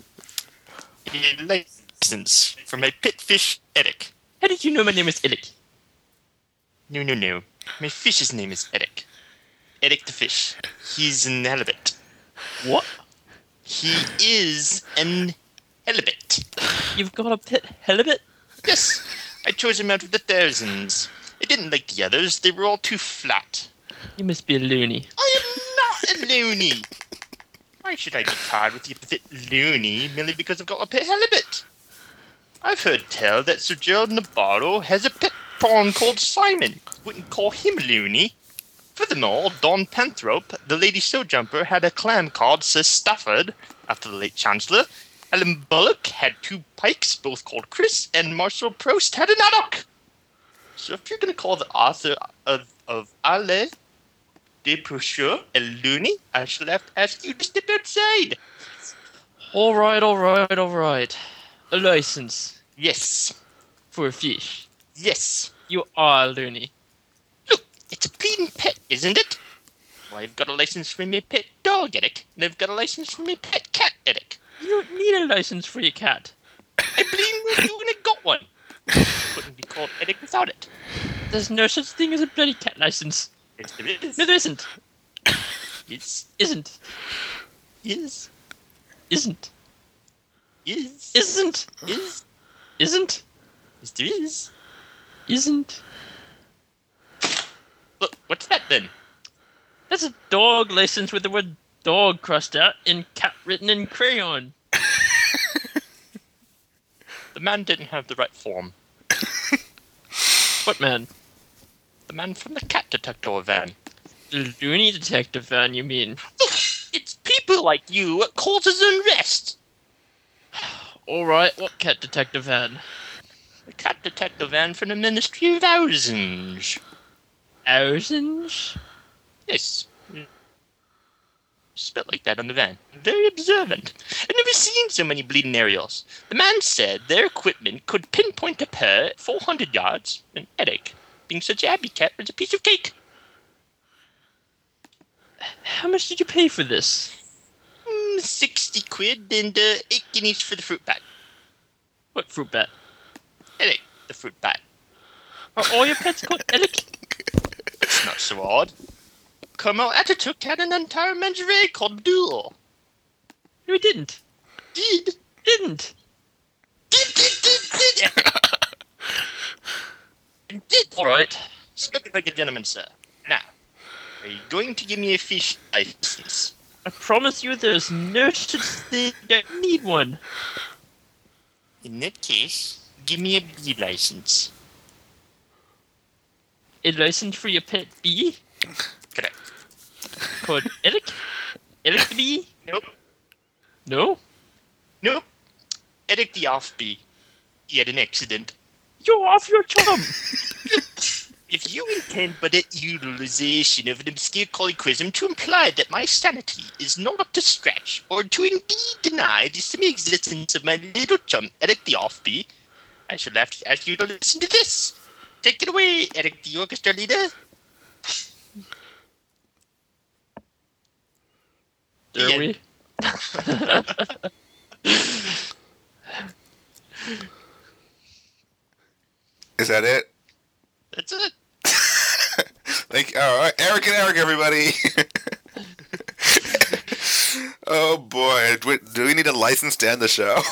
Speaker 2: A license for my pet fish, Eric.
Speaker 3: How did you know my name is Eric?
Speaker 2: No, no, no. My fish's name is Eric. Eric the fish. He's an halibut.
Speaker 3: What?
Speaker 2: He is an halibut.
Speaker 3: You've got a pet halibut?
Speaker 2: Yes. I chose him out of the thousands. I didn't like the others. They were all too flat.
Speaker 3: You must be a loony.
Speaker 2: I am not a loony. Why should I be tied with the epithet loony merely because I've got a pet halibut? I've heard tell that Sir Gerald Navarro has a pet prawn called Simon. Wouldn't call him loony. Furthermore, Don Panthrope, the Lady Sowjumper, had a clan called Sir Stafford, after the late Chancellor. Alan Bullock had two pikes, both called Chris, and Marshal Prost had an addock. So if you're going to call the author of, of Allez de Brochure a loony, I shall have to ask you to step outside.
Speaker 3: All right, all right, all right. A license
Speaker 2: Yes.
Speaker 3: for a fish.
Speaker 2: Yes.
Speaker 3: You are a loony.
Speaker 2: Look, it's a bleeding pet, isn't it? Well, I've got a license for my pet dog, Eric, and I've got a license for my pet cat, Eric.
Speaker 3: You don't need a license for your cat.
Speaker 2: I bleeding you and I got one. Couldn't be called Eric without it.
Speaker 3: There's no such thing as a bloody cat license.
Speaker 2: Yes, there is.
Speaker 3: No, there isn't.
Speaker 2: Yes.
Speaker 3: Isn't.
Speaker 2: Yes.
Speaker 3: Isn't.
Speaker 2: Yes.
Speaker 3: Isn't.
Speaker 2: Is.
Speaker 3: Isn't.
Speaker 2: Yes, there is.
Speaker 3: Isn't.
Speaker 2: Look, what's that then?
Speaker 3: That's a dog license with the word dog crossed out and cat written in crayon.
Speaker 2: The man didn't have the right form.
Speaker 3: What man?
Speaker 2: The man from the cat detector van.
Speaker 3: The loony detective van, you mean?
Speaker 2: Look, it's people like you that causes unrest.
Speaker 3: Alright, what cat detective van?
Speaker 2: The cat detector van from the Ministry of Housing.
Speaker 3: Ousins?
Speaker 2: Yes. Spelled like that on the van. Very observant. I've never seen so many bleeding aerials. The man said their equipment could pinpoint a pair at four hundred yards, and Eric, being such a happy cat, was a piece of cake.
Speaker 3: How much did you pay for this?
Speaker 2: Mm, sixty quid and uh, eight guineas for the fruit bat.
Speaker 3: What fruit bat?
Speaker 2: Eric, the fruit bat.
Speaker 3: Are all your pets called Eric?
Speaker 2: It's not so odd. Colonel Ataturk had an entire menagerie called Duel.
Speaker 3: No, he didn't.
Speaker 2: Did.
Speaker 3: Didn't.
Speaker 2: Did, did, did, did. Did.
Speaker 3: Alright.
Speaker 2: Spoken like a gentleman, sir. Now, are you going to give me a fish license?
Speaker 3: I promise you there's no such thing. You don't need one.
Speaker 2: In that case, give me a bee license.
Speaker 3: A license for your pet bee?
Speaker 2: Correct.
Speaker 3: Called Eric? Eric B?
Speaker 2: Nope.
Speaker 3: No?
Speaker 2: Nope. Eric the Offby. He had an accident.
Speaker 3: You're off your chum!
Speaker 2: If you intend but a utilization of an obscure colloquialism to imply that my sanity is not up to scratch, or to indeed deny the semi-existence of my little chum, Eric the Offby, I shall have to ask you to listen to this. Take it away, Eric the orchestra leader.
Speaker 3: There
Speaker 2: Yeah.
Speaker 3: we?
Speaker 1: Is that it?
Speaker 2: That's it.
Speaker 1: Thank you. All right, Eric and Eric, everybody. Oh boy, do we, do we need a license to end the show?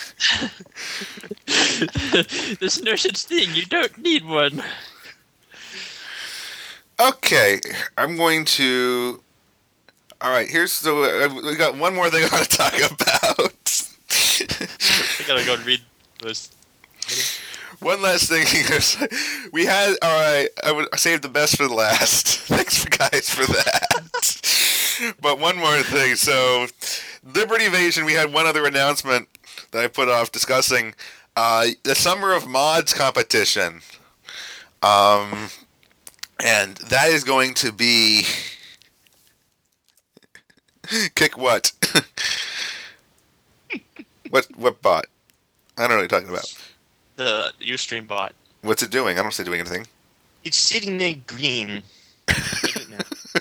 Speaker 3: There's no such thing. You don't need one.
Speaker 1: Okay, I'm going to. All right, here's so uh, we got one more thing I want to talk about.
Speaker 2: I gotta go and read this.
Speaker 1: One last thing. We had all right. I would save the best for the last. Thanks, for guys, for that. But one more thing. So, Liberty Evasion. We had one other announcement that I put off discussing. Uh, the Summer of Mods competition. Um, and that is going to be. Kick what? what what bot? I don't know what you're talking about.
Speaker 2: The Ustream bot.
Speaker 1: What's it doing? I don't see it doing anything.
Speaker 2: It's sitting there green. I don't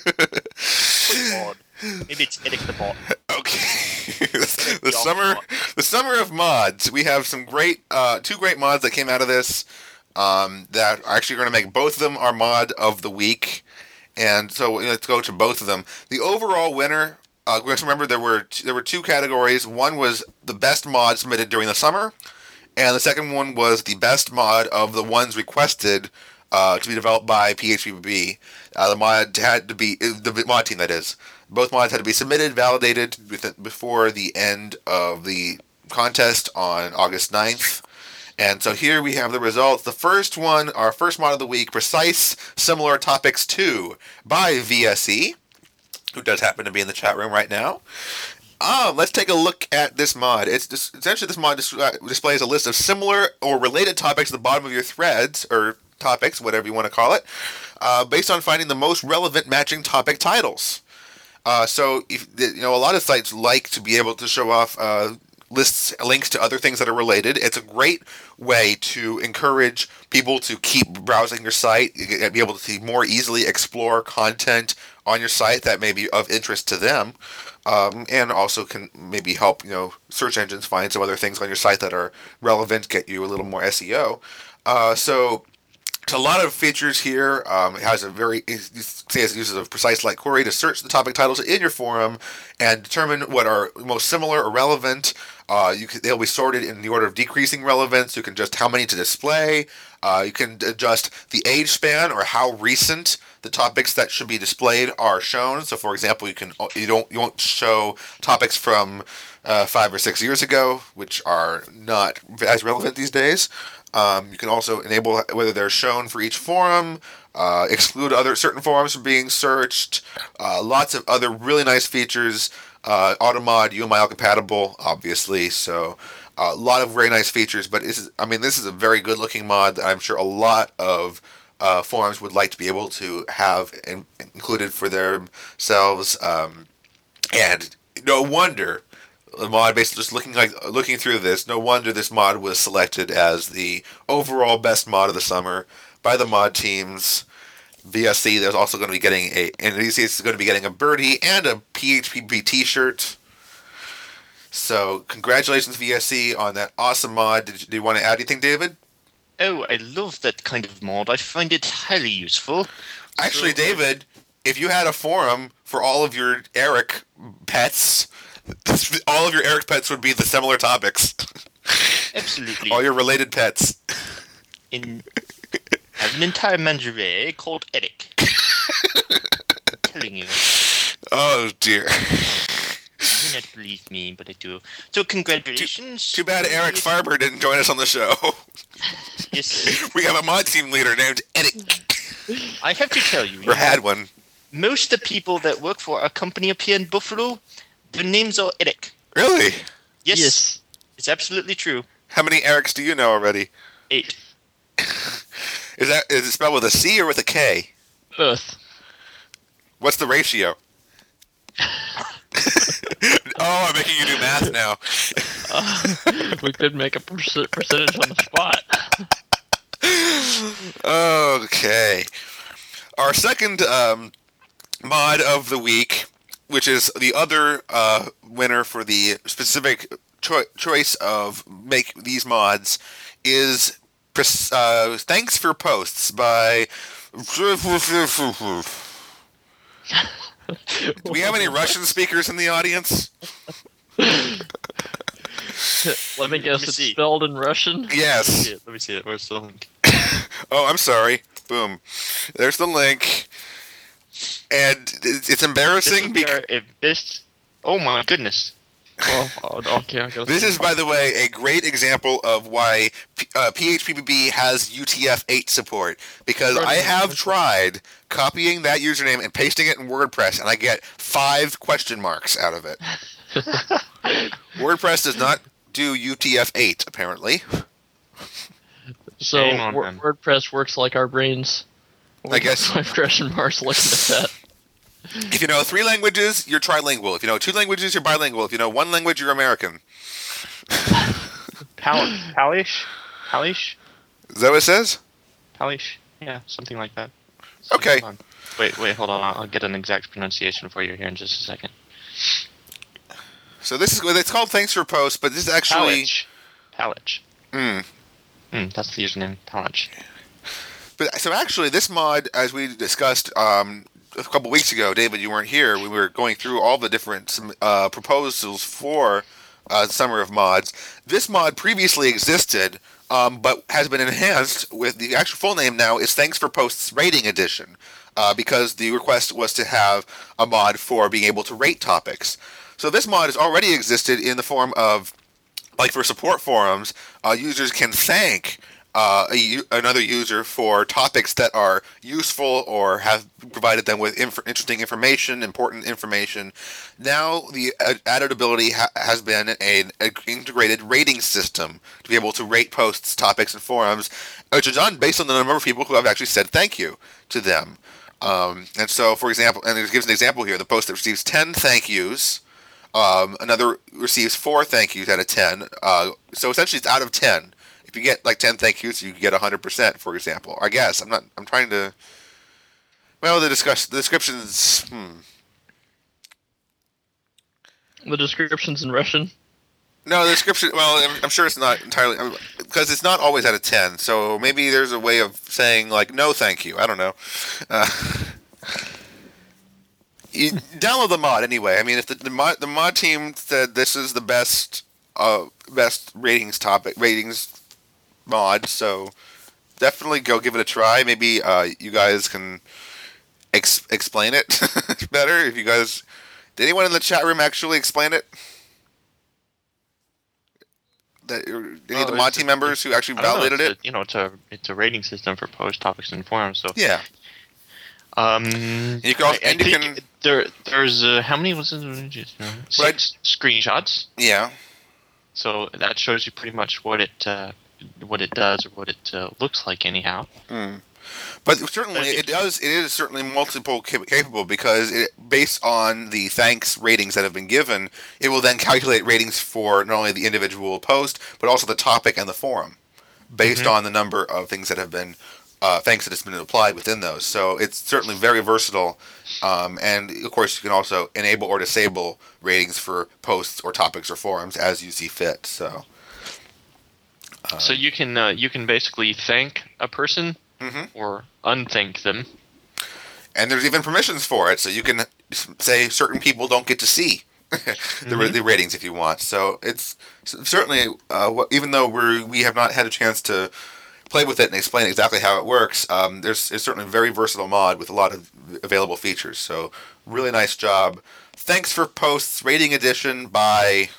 Speaker 2: know. Odd. Maybe it's Eric the bot.
Speaker 1: Okay. the, the summer the summer of mods. We have some great uh, two great mods that came out of this um, that are actually going to make both of them our mod of the week. And so let's go to both of them. The overall winner, uh, let's remember there were t- there were two categories. One was the best mod submitted during the summer, and the second one was the best mod of the ones requested uh, to be developed by P H P B B. Uh, the mod had to be the mod team, that is. Both mods had to be submitted, validated within, before the end of the contest on August ninth. And so here we have the results. The first one, our first mod of the week, Precise Similar Topics two by V S E, who does happen to be in the chat room right now. Um, let's take a look at this mod. It's just, essentially this mod dis- uh, displays a list of similar or related topics at the bottom of your threads, or topics, whatever you want to call it, uh, based on finding the most relevant matching topic titles. Uh, so, if, you know, a lot of sites like to be able to show off uh, lists, links to other things that are related. It's a great way to encourage people to keep browsing your site, be able to more easily explore content on your site that may be of interest to them, um, and also can maybe help, you know, search engines find some other things on your site that are relevant, get you a little more S E O. Uh, so. A lot of features here. Um, it has a very, it uses a precise light query to search the topic titles in your forum and determine what are most similar or relevant. Uh, you can, they'll be sorted in the order of decreasing relevance. You can adjust how many to display. Uh, you can adjust the age span or how recent the topics that should be displayed are shown. So, for example, you can you don't you won't show topics from uh, five or six years ago, which are not as relevant these days. Um, you can also enable whether they're shown for each forum, uh, exclude other certain forums from being searched, uh, lots of other really nice features, uh, AutoMod, U M I L compatible, obviously, so a uh, lot of very nice features, but this is, I mean, this is a very good looking mod that I'm sure a lot of uh, forums would like to be able to have in, included for themselves, um, and no wonder the mod, basically just looking like looking through this, no wonder this mod was selected as the overall best mod of the summer by the mod teams. V S C, there's also going to be getting a, and V S C is going to be getting a birdie and a P H P B t-shirt. So congratulations, V S C, on that awesome mod. Did you, do you want to add anything, David?
Speaker 2: Oh, I love that kind of mod. I find it highly useful.
Speaker 1: Actually,
Speaker 2: So-
Speaker 1: David, if you had a forum for all of your Eric pets, all of your Eric pets would be the similar topics.
Speaker 2: Absolutely.
Speaker 1: All your related pets.
Speaker 2: In I have an entire menagerie called Eric. I'm telling you.
Speaker 1: Oh dear.
Speaker 2: You may not believe me, but I do. So congratulations.
Speaker 1: Too bad Eric Farber didn't join us on the show.
Speaker 2: Yes.
Speaker 1: We have a mod team leader named Eric.
Speaker 2: I have to tell you.
Speaker 1: Or had one.
Speaker 2: most of the people that work for our company up here in Buffalo, their names are Eric.
Speaker 1: Really?
Speaker 2: Yes,
Speaker 3: Yes.
Speaker 2: it's absolutely true.
Speaker 1: How many Erics do you know already?
Speaker 2: Eight.
Speaker 1: Is that is it spelled with a C or with a K?
Speaker 3: Both.
Speaker 1: What's the ratio? Oh, I'm making you do math now.
Speaker 3: Uh, we could make a perc- percentage on the spot.
Speaker 1: Okay. Our second um, mod of the week, which is the other uh, winner for the specific cho- choice of make these mods, is pres- uh, Thanks for Posts by... Do we have any Russian speakers in the audience?
Speaker 3: Let me guess,
Speaker 2: me
Speaker 3: it's
Speaker 2: see.
Speaker 3: spelled in Russian?
Speaker 2: Let me
Speaker 1: Yes.
Speaker 2: see it. Let me see it. Where's the link?
Speaker 1: Oh, I'm sorry. Boom. There's the link. And it's it's embarrassing
Speaker 2: This,
Speaker 1: because...
Speaker 2: is if this. Oh my goodness.
Speaker 3: Oh, oh, okay, I guess.
Speaker 1: This is, by the way, a great example of why P- uh, P H P B B has U T F eight support. Because I have tried copying that username and pasting it in WordPress, and I get five question marks out of it. WordPress does not do U T F eight, apparently.
Speaker 3: So,
Speaker 2: Shame on
Speaker 3: Wor-
Speaker 2: them.
Speaker 3: WordPress works like our brains.
Speaker 1: I guess-
Speaker 3: Five question marks looking at that.
Speaker 1: If you know three languages, you're trilingual. If you know two languages, you're bilingual. If you know one language, you're American.
Speaker 2: Pal- Palish? Palish?
Speaker 1: Is that what it says?
Speaker 2: Palish? Yeah, something like that. So,
Speaker 1: Okay.
Speaker 2: hold on. Wait, wait, hold on. I'll I'll get an exact pronunciation for you here in just a second.
Speaker 1: So this is it's called Thanks for Posts, but this is actually...
Speaker 2: Palich. Palich.
Speaker 1: Mm.
Speaker 2: Mm, that's the username. Palich.
Speaker 1: But so actually, this mod, as we discussed um, a couple weeks ago, David, you weren't here. We were going through all the different uh, proposals for uh, Summer of Mods. This mod previously existed, um, but has been enhanced with the actual full name now is Thanks for Posts Rating Edition, uh, because the request was to have a mod for being able to rate topics. So this mod has already existed in the form of, like for support forums, uh, users can thank uh, a, u- another user for topics that are useful or have provided them with inf- interesting information, important information. Now the uh, added ability ha- has been an integrated rating system to be able to rate posts, topics, and forums, which is done based on the number of people who have actually said thank you to them. Um, and so, for example, and it gives an example here, the post that receives ten thank yous, um, another receives four thank yous out of ten. Uh, so essentially, it's out of ten. If you get like ten thank yous, you get one hundred percent, for example. I guess. I'm not, I'm trying to, well, the discuss, the descriptions, hmm.
Speaker 3: The description's in Russian.
Speaker 1: No, the description, well, I'm, I'm sure it's not entirely, because it's not always out of ten, so maybe there's a way of saying, like, no thank you. I don't know. Uh, you download the mod anyway. I mean, if the, the mod the mod team said this is the best uh best ratings topic ratings mod, so definitely go give it a try. Maybe uh you guys can ex- explain it better. If you guys, did anyone in the chat room actually explain it? That any of the
Speaker 2: Oh,
Speaker 1: mod
Speaker 2: it's
Speaker 1: team
Speaker 2: a-
Speaker 1: members who actually
Speaker 2: I don't know,
Speaker 1: validated
Speaker 2: it's
Speaker 1: it?
Speaker 2: a- you know, it's a it's a rating system for post topics and forums. So
Speaker 1: Yeah.
Speaker 2: um,
Speaker 1: You can also,
Speaker 2: I, I
Speaker 1: and you
Speaker 2: think
Speaker 1: can,
Speaker 2: there there's uh, how many was it? Six screenshots.
Speaker 1: yeah.
Speaker 2: So that shows you pretty much what it uh, what it does or what it uh, looks like anyhow.
Speaker 1: Mm. But certainly,
Speaker 2: But if-
Speaker 1: it does. It is certainly multiple cap- capable because it, based on the thanks ratings that have been given, it will then calculate ratings for not only the individual post but also the topic and the forum, based
Speaker 2: Mhm.
Speaker 1: on the number of things that have been uh, thanks that has been applied within those. So it's certainly very versatile, um, and of course you can also enable or disable ratings for posts or topics or forums as you see fit. So. Uh,
Speaker 2: So you can uh, you can basically thank a person
Speaker 1: Mhm.
Speaker 2: or unthank them.
Speaker 1: And there's even permissions for it, so you can say certain people don't get to see the,
Speaker 2: Mhm.
Speaker 1: the ratings if you want. So it's certainly, uh, what, even though we we have not had a chance to play with it and explain exactly how it works, um, there's it's certainly a very versatile mod with a lot of available features. So really nice job. Thanks for Posts Rating Edition by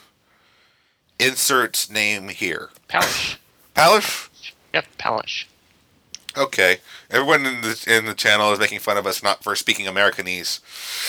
Speaker 1: insert name here.
Speaker 2: Palish.
Speaker 1: Palish?
Speaker 2: Yep, Palish.
Speaker 1: Okay. Everyone in the in the channel is making fun of us not for speaking Americanese.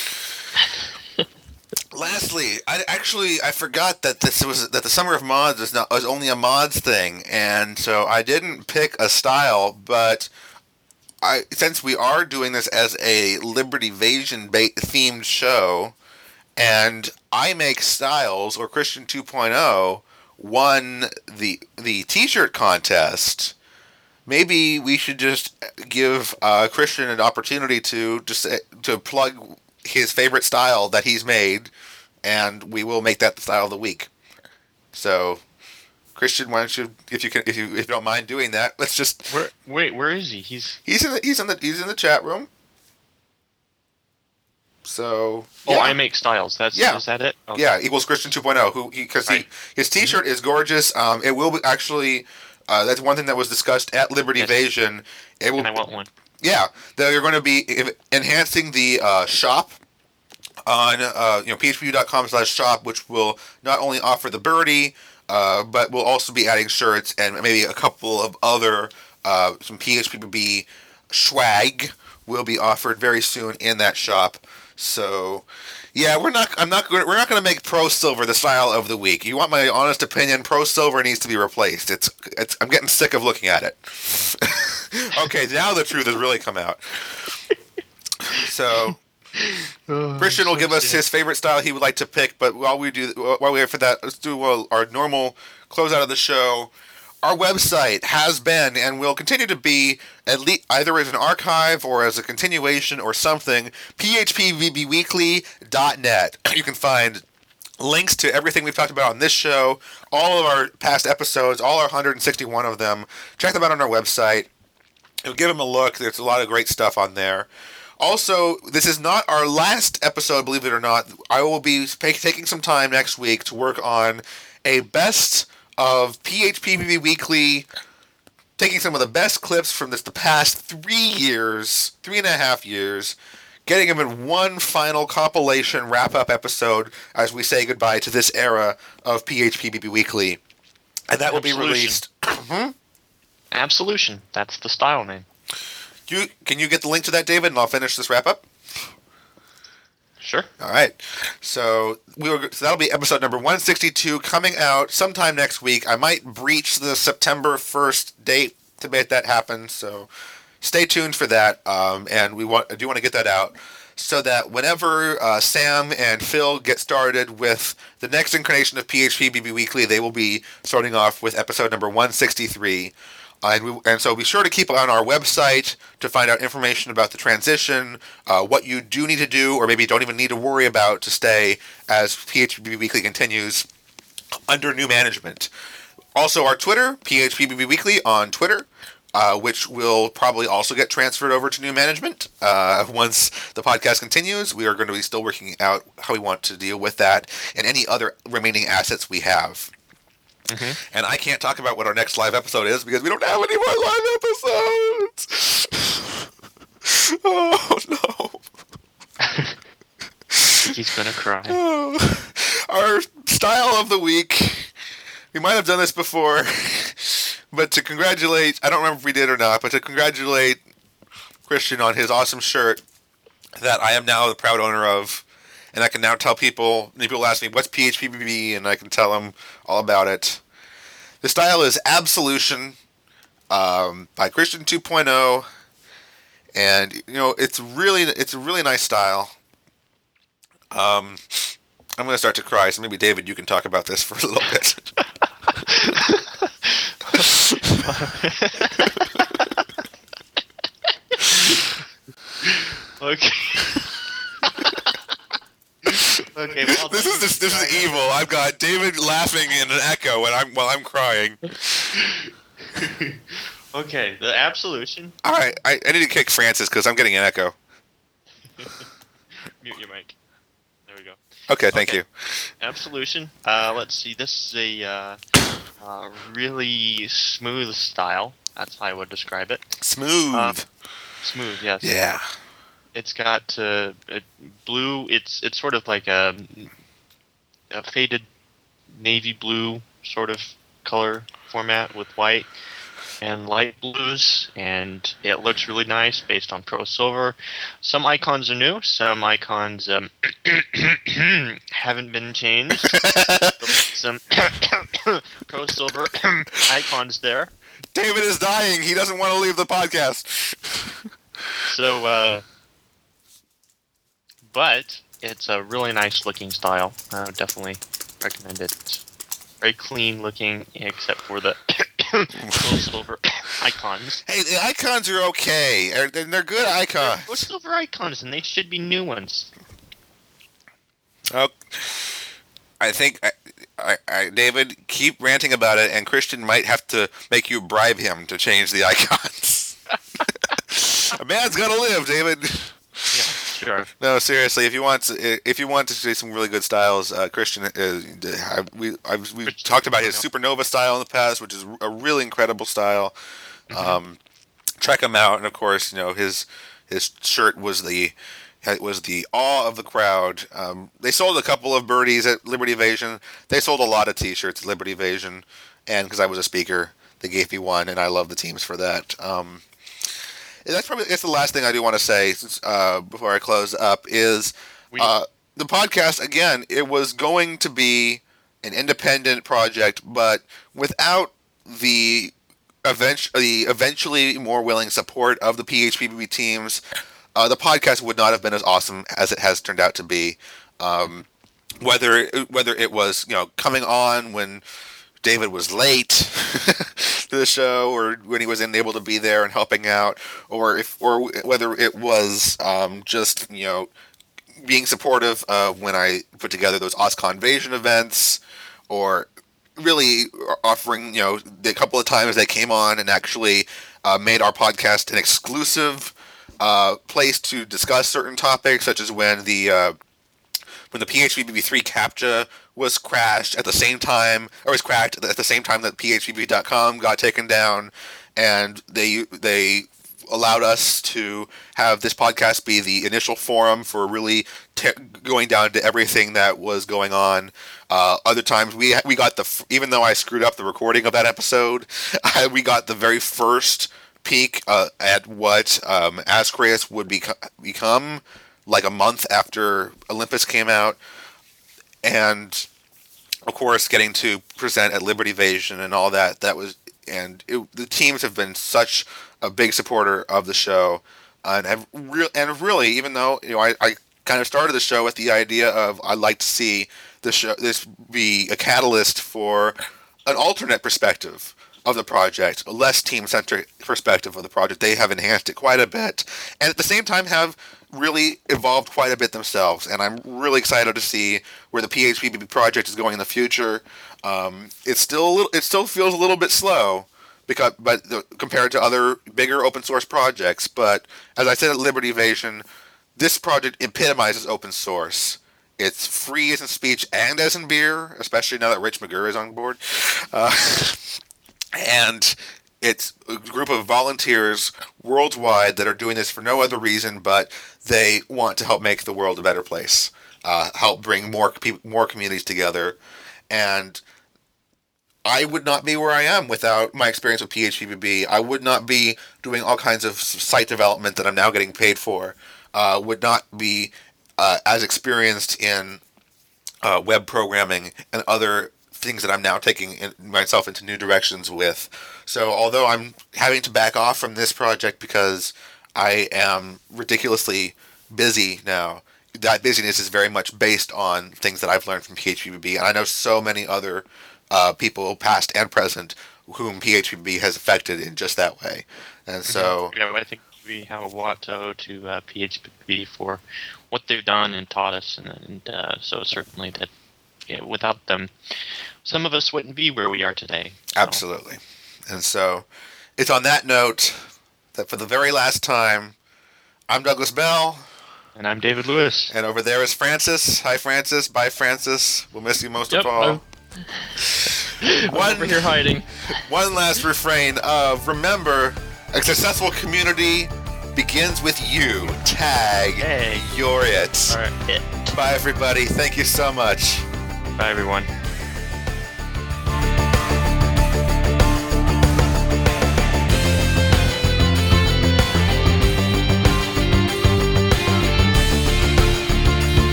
Speaker 1: Lastly, I actually I forgot that this was that the Summer of Mods is not was only a mods thing, and so I didn't pick a style. But I since we are doing this as a Liberty Vasion ba- themed show, and I make styles or Christian 2.0 won the the T-shirt contest. Maybe we should just give uh, Christian an opportunity to just uh, to plug his favorite style that he's made, and we will make that the style of the week. So, Christian, why don't you, if you can, if you if you don't mind doing that, let's just.
Speaker 2: Where? Wait, where is he? He's.
Speaker 1: He's in the he's in the he's in the chat room. So.
Speaker 2: Oh,
Speaker 1: yeah.
Speaker 2: I make styles. That's
Speaker 1: Yeah.
Speaker 2: Is that it? Okay.
Speaker 1: Yeah, equals Christian 2.0. Who he because
Speaker 2: Right.
Speaker 1: he his T-shirt is gorgeous. Um, it will be actually. Uh, that's one thing that was discussed at Liberty
Speaker 2: Yes.
Speaker 1: Vasion. It will.
Speaker 2: And I want one.
Speaker 1: Yeah, they're going to be enhancing the uh, shop on uh, you know p h p u dot com slash shop, which will not only offer the birdie, uh, but will also be adding shirts and maybe a couple of other uh, some P H P B B swag will be offered very soon in that shop. So, yeah, we're not. I'm not. We're not going to make Pro Silver the style of the week. You want my honest opinion? Pro Silver needs to be replaced. It's. It's. I'm getting sick of looking at it. Okay, now the truth has really come out. So,
Speaker 2: Oh,
Speaker 1: Christian will
Speaker 2: so
Speaker 1: give us
Speaker 2: sad.
Speaker 1: his favorite style he would like to pick. But while we do, while we wait for that, let's do uh, our normal closeout of the show. Our website has been and will continue to be at least either as an archive or as a continuation or something. p h p v b weekly dot net. You can find links to everything we've talked about on this show, all of our past episodes, all our one hundred sixty-one of them. Check them out on our website. You'll give them a look. There's a lot of great stuff on there. Also, this is not our last episode, believe it or not. I will be taking some time next week to work on a best of P H P B B Weekly, taking some of the best clips from this the past three years, three and a half years, getting them in one final compilation wrap-up episode as we say goodbye to this era of P H P B B Weekly. And that will be
Speaker 2: Absolution.
Speaker 1: released. hmm?
Speaker 2: Absolution. That's the style name.
Speaker 1: You, can you get the link to that, David, and I'll finish this wrap-up?
Speaker 2: Sure.
Speaker 1: All right. So we were, so that'll be episode number one sixty-two coming out sometime next week. I might breach the September first date to make that happen. So stay tuned for that. Um, and we want I do want to get that out so that whenever uh, Sam and Phil get started with the next incarnation of P H P B B Weekly, they will be starting off with episode number one sixty-three. Uh, and, we, and so be sure to keep on our website to find out information about the transition, uh, what you do need to do, or maybe don't even need to worry about to stay as P H P B B Weekly continues under new management. Also, our Twitter, P H P B B Weekly on Twitter, uh, which will probably also get transferred over to new management uh, once the podcast continues. We are going to be still working out how we want to deal with that and any other remaining assets we have. Mm-hmm. And I can't talk about what our next live episode is because we don't have any more live episodes. Oh, no.
Speaker 2: He's gonna cry.
Speaker 1: Oh. Our style of the week. We might have done this before, but to congratulate, I don't remember if we did or not, but to congratulate Christian on his awesome shirt that I am now the proud owner of. And I can now tell people, people ask me, what's P H P B B? And I can tell them all about it. The style is Absolution um, by Christian 2.0. And, you know, it's really, it's a really nice style. Um, I'm going to start to cry, so maybe, David, you can talk about this for a little bit.
Speaker 2: Okay. Okay, well,
Speaker 1: This is this, this is evil. I've got David laughing in an echo when I'm while I'm crying.
Speaker 2: Okay, the Absolution.
Speaker 1: All right, I, I need to kick Francis because I'm getting an echo.
Speaker 2: Mute your mic. There we go.
Speaker 1: Okay, thank
Speaker 2: Okay.
Speaker 1: you.
Speaker 2: Absolution. Uh, let's see. This is a uh, uh, really smooth style. That's how I would describe it.
Speaker 1: Smooth.
Speaker 2: Uh, Smooth, yes.
Speaker 1: yeah.
Speaker 2: It's got uh, a blue. It's it's sort of like a, a faded navy blue sort of color format with white. and light blues, and it looks really nice based on Pro Silver. Some icons are new, some icons um, haven't been changed. Some Pro Silver icons there.
Speaker 1: David is dying. He doesn't want to leave the podcast.
Speaker 2: So, uh, but it's a really nice looking style. I would definitely recommend it. It's very clean looking, except for the Pro Silver icons.
Speaker 1: Hey, the icons are okay. They're, they're good icons.
Speaker 2: Pro Silver icons, and they should be new ones.
Speaker 1: Oh, I think, I, I, I, David, keep ranting about it, and Christian might have to make you bribe him to change the icons. A man's got to live, David.
Speaker 2: Yeah, sure.
Speaker 1: No, seriously, if you want to, if you want to see some really good styles, uh, Christian, uh, I, we I've, we've Christian talked about his Supernova style in the past, which is a really incredible style. Mm-hmm. Um, check him out, and of course, you know his his shirt was the was the awe of the crowd. Um, they sold a couple of birdies at Liberty Evasion. They sold a lot of T-shirts at Liberty Evasion, and because I was a speaker, they gave me one, and I love the teams for that. Um, That's probably that's the last thing I do want to say uh, before I close up is uh, the podcast. Again, it was going to be an independent project, but without the eventually, eventually more willing support of the P H P B B teams, uh, the podcast would not have been as awesome as it has turned out to be. Um, whether whether it was you know coming on when David was late to the show, or when he was unable to be there and helping out, or if, or whether it was um, just you know being supportive uh, when I put together those OSCON Invasion events, or really offering you know the couple of times they came on and actually uh, made our podcast an exclusive uh, place to discuss certain topics, such as when the uh, when the P H P B B three CAPTCHA was crashed at the same time, or was cracked at the same time that P H P B dot com got taken down, and they they allowed us to have this podcast be the initial forum for really te- going down to everything that was going on. Uh, other times we we got the even though I screwed up the recording of that episode, I, we got the very first peek uh, at what um, Ascreus would beco- become. Like a month after Olympus came out, and of course getting to present at Liberty Evasion and all that, that was, and it, the teams have been such a big supporter of the show, and have re- and really, even though you know I, I kind of started the show with the idea of I'd like to see the show this be a catalyst for an alternate perspective of the project, a less team-centric perspective of the project. They have enhanced it quite a bit, and at the same time have really evolved quite a bit themselves, and I'm really excited to see where the P H P B B project is going in the future. Um, it's still a little, it still feels a little bit slow, because but the, compared to other bigger open source projects. But as I said at Liberty Evasion, this project epitomizes open source. It's free as in speech and as in beer, especially now that Rich McGurr is on board, uh, and it's a group of volunteers worldwide that are doing this for no other reason but they want to help make the world a better place, uh, help bring more people, more communities together. And I would not be where I am without my experience with P H P B B. I would not be doing all kinds of site development that I'm now getting paid for. Uh, would not be uh, as experienced in uh, web programming and other things that I'm now taking in myself into new directions with. So although I'm having to back off from this project because I am ridiculously busy now, that busyness is very much based on things that I've learned from P H P B B. And I know so many other uh, people, past and present, whom P H P B B has affected in just that way. And so...
Speaker 2: Yeah, I think we have a lot to owe to uh, P H P B B for what they've done and taught us. And, and uh, so certainly that yeah, without them, some of us wouldn't be where we are today. So.
Speaker 1: Absolutely. And so it's on that note that for the very last time, I'm Douglas Bell.
Speaker 2: And I'm David Lewis.
Speaker 1: And over there is Francis. Hi, Francis. Bye, Francis. We'll miss you most
Speaker 3: yep,
Speaker 1: of all.
Speaker 3: I'm, one, I'm over here hiding.
Speaker 1: One last refrain of remember, a successful community begins with you. Tag.
Speaker 2: Hey.
Speaker 1: You're it.
Speaker 2: All right.
Speaker 1: Bye, everybody. Thank you so much.
Speaker 2: Bye, everyone.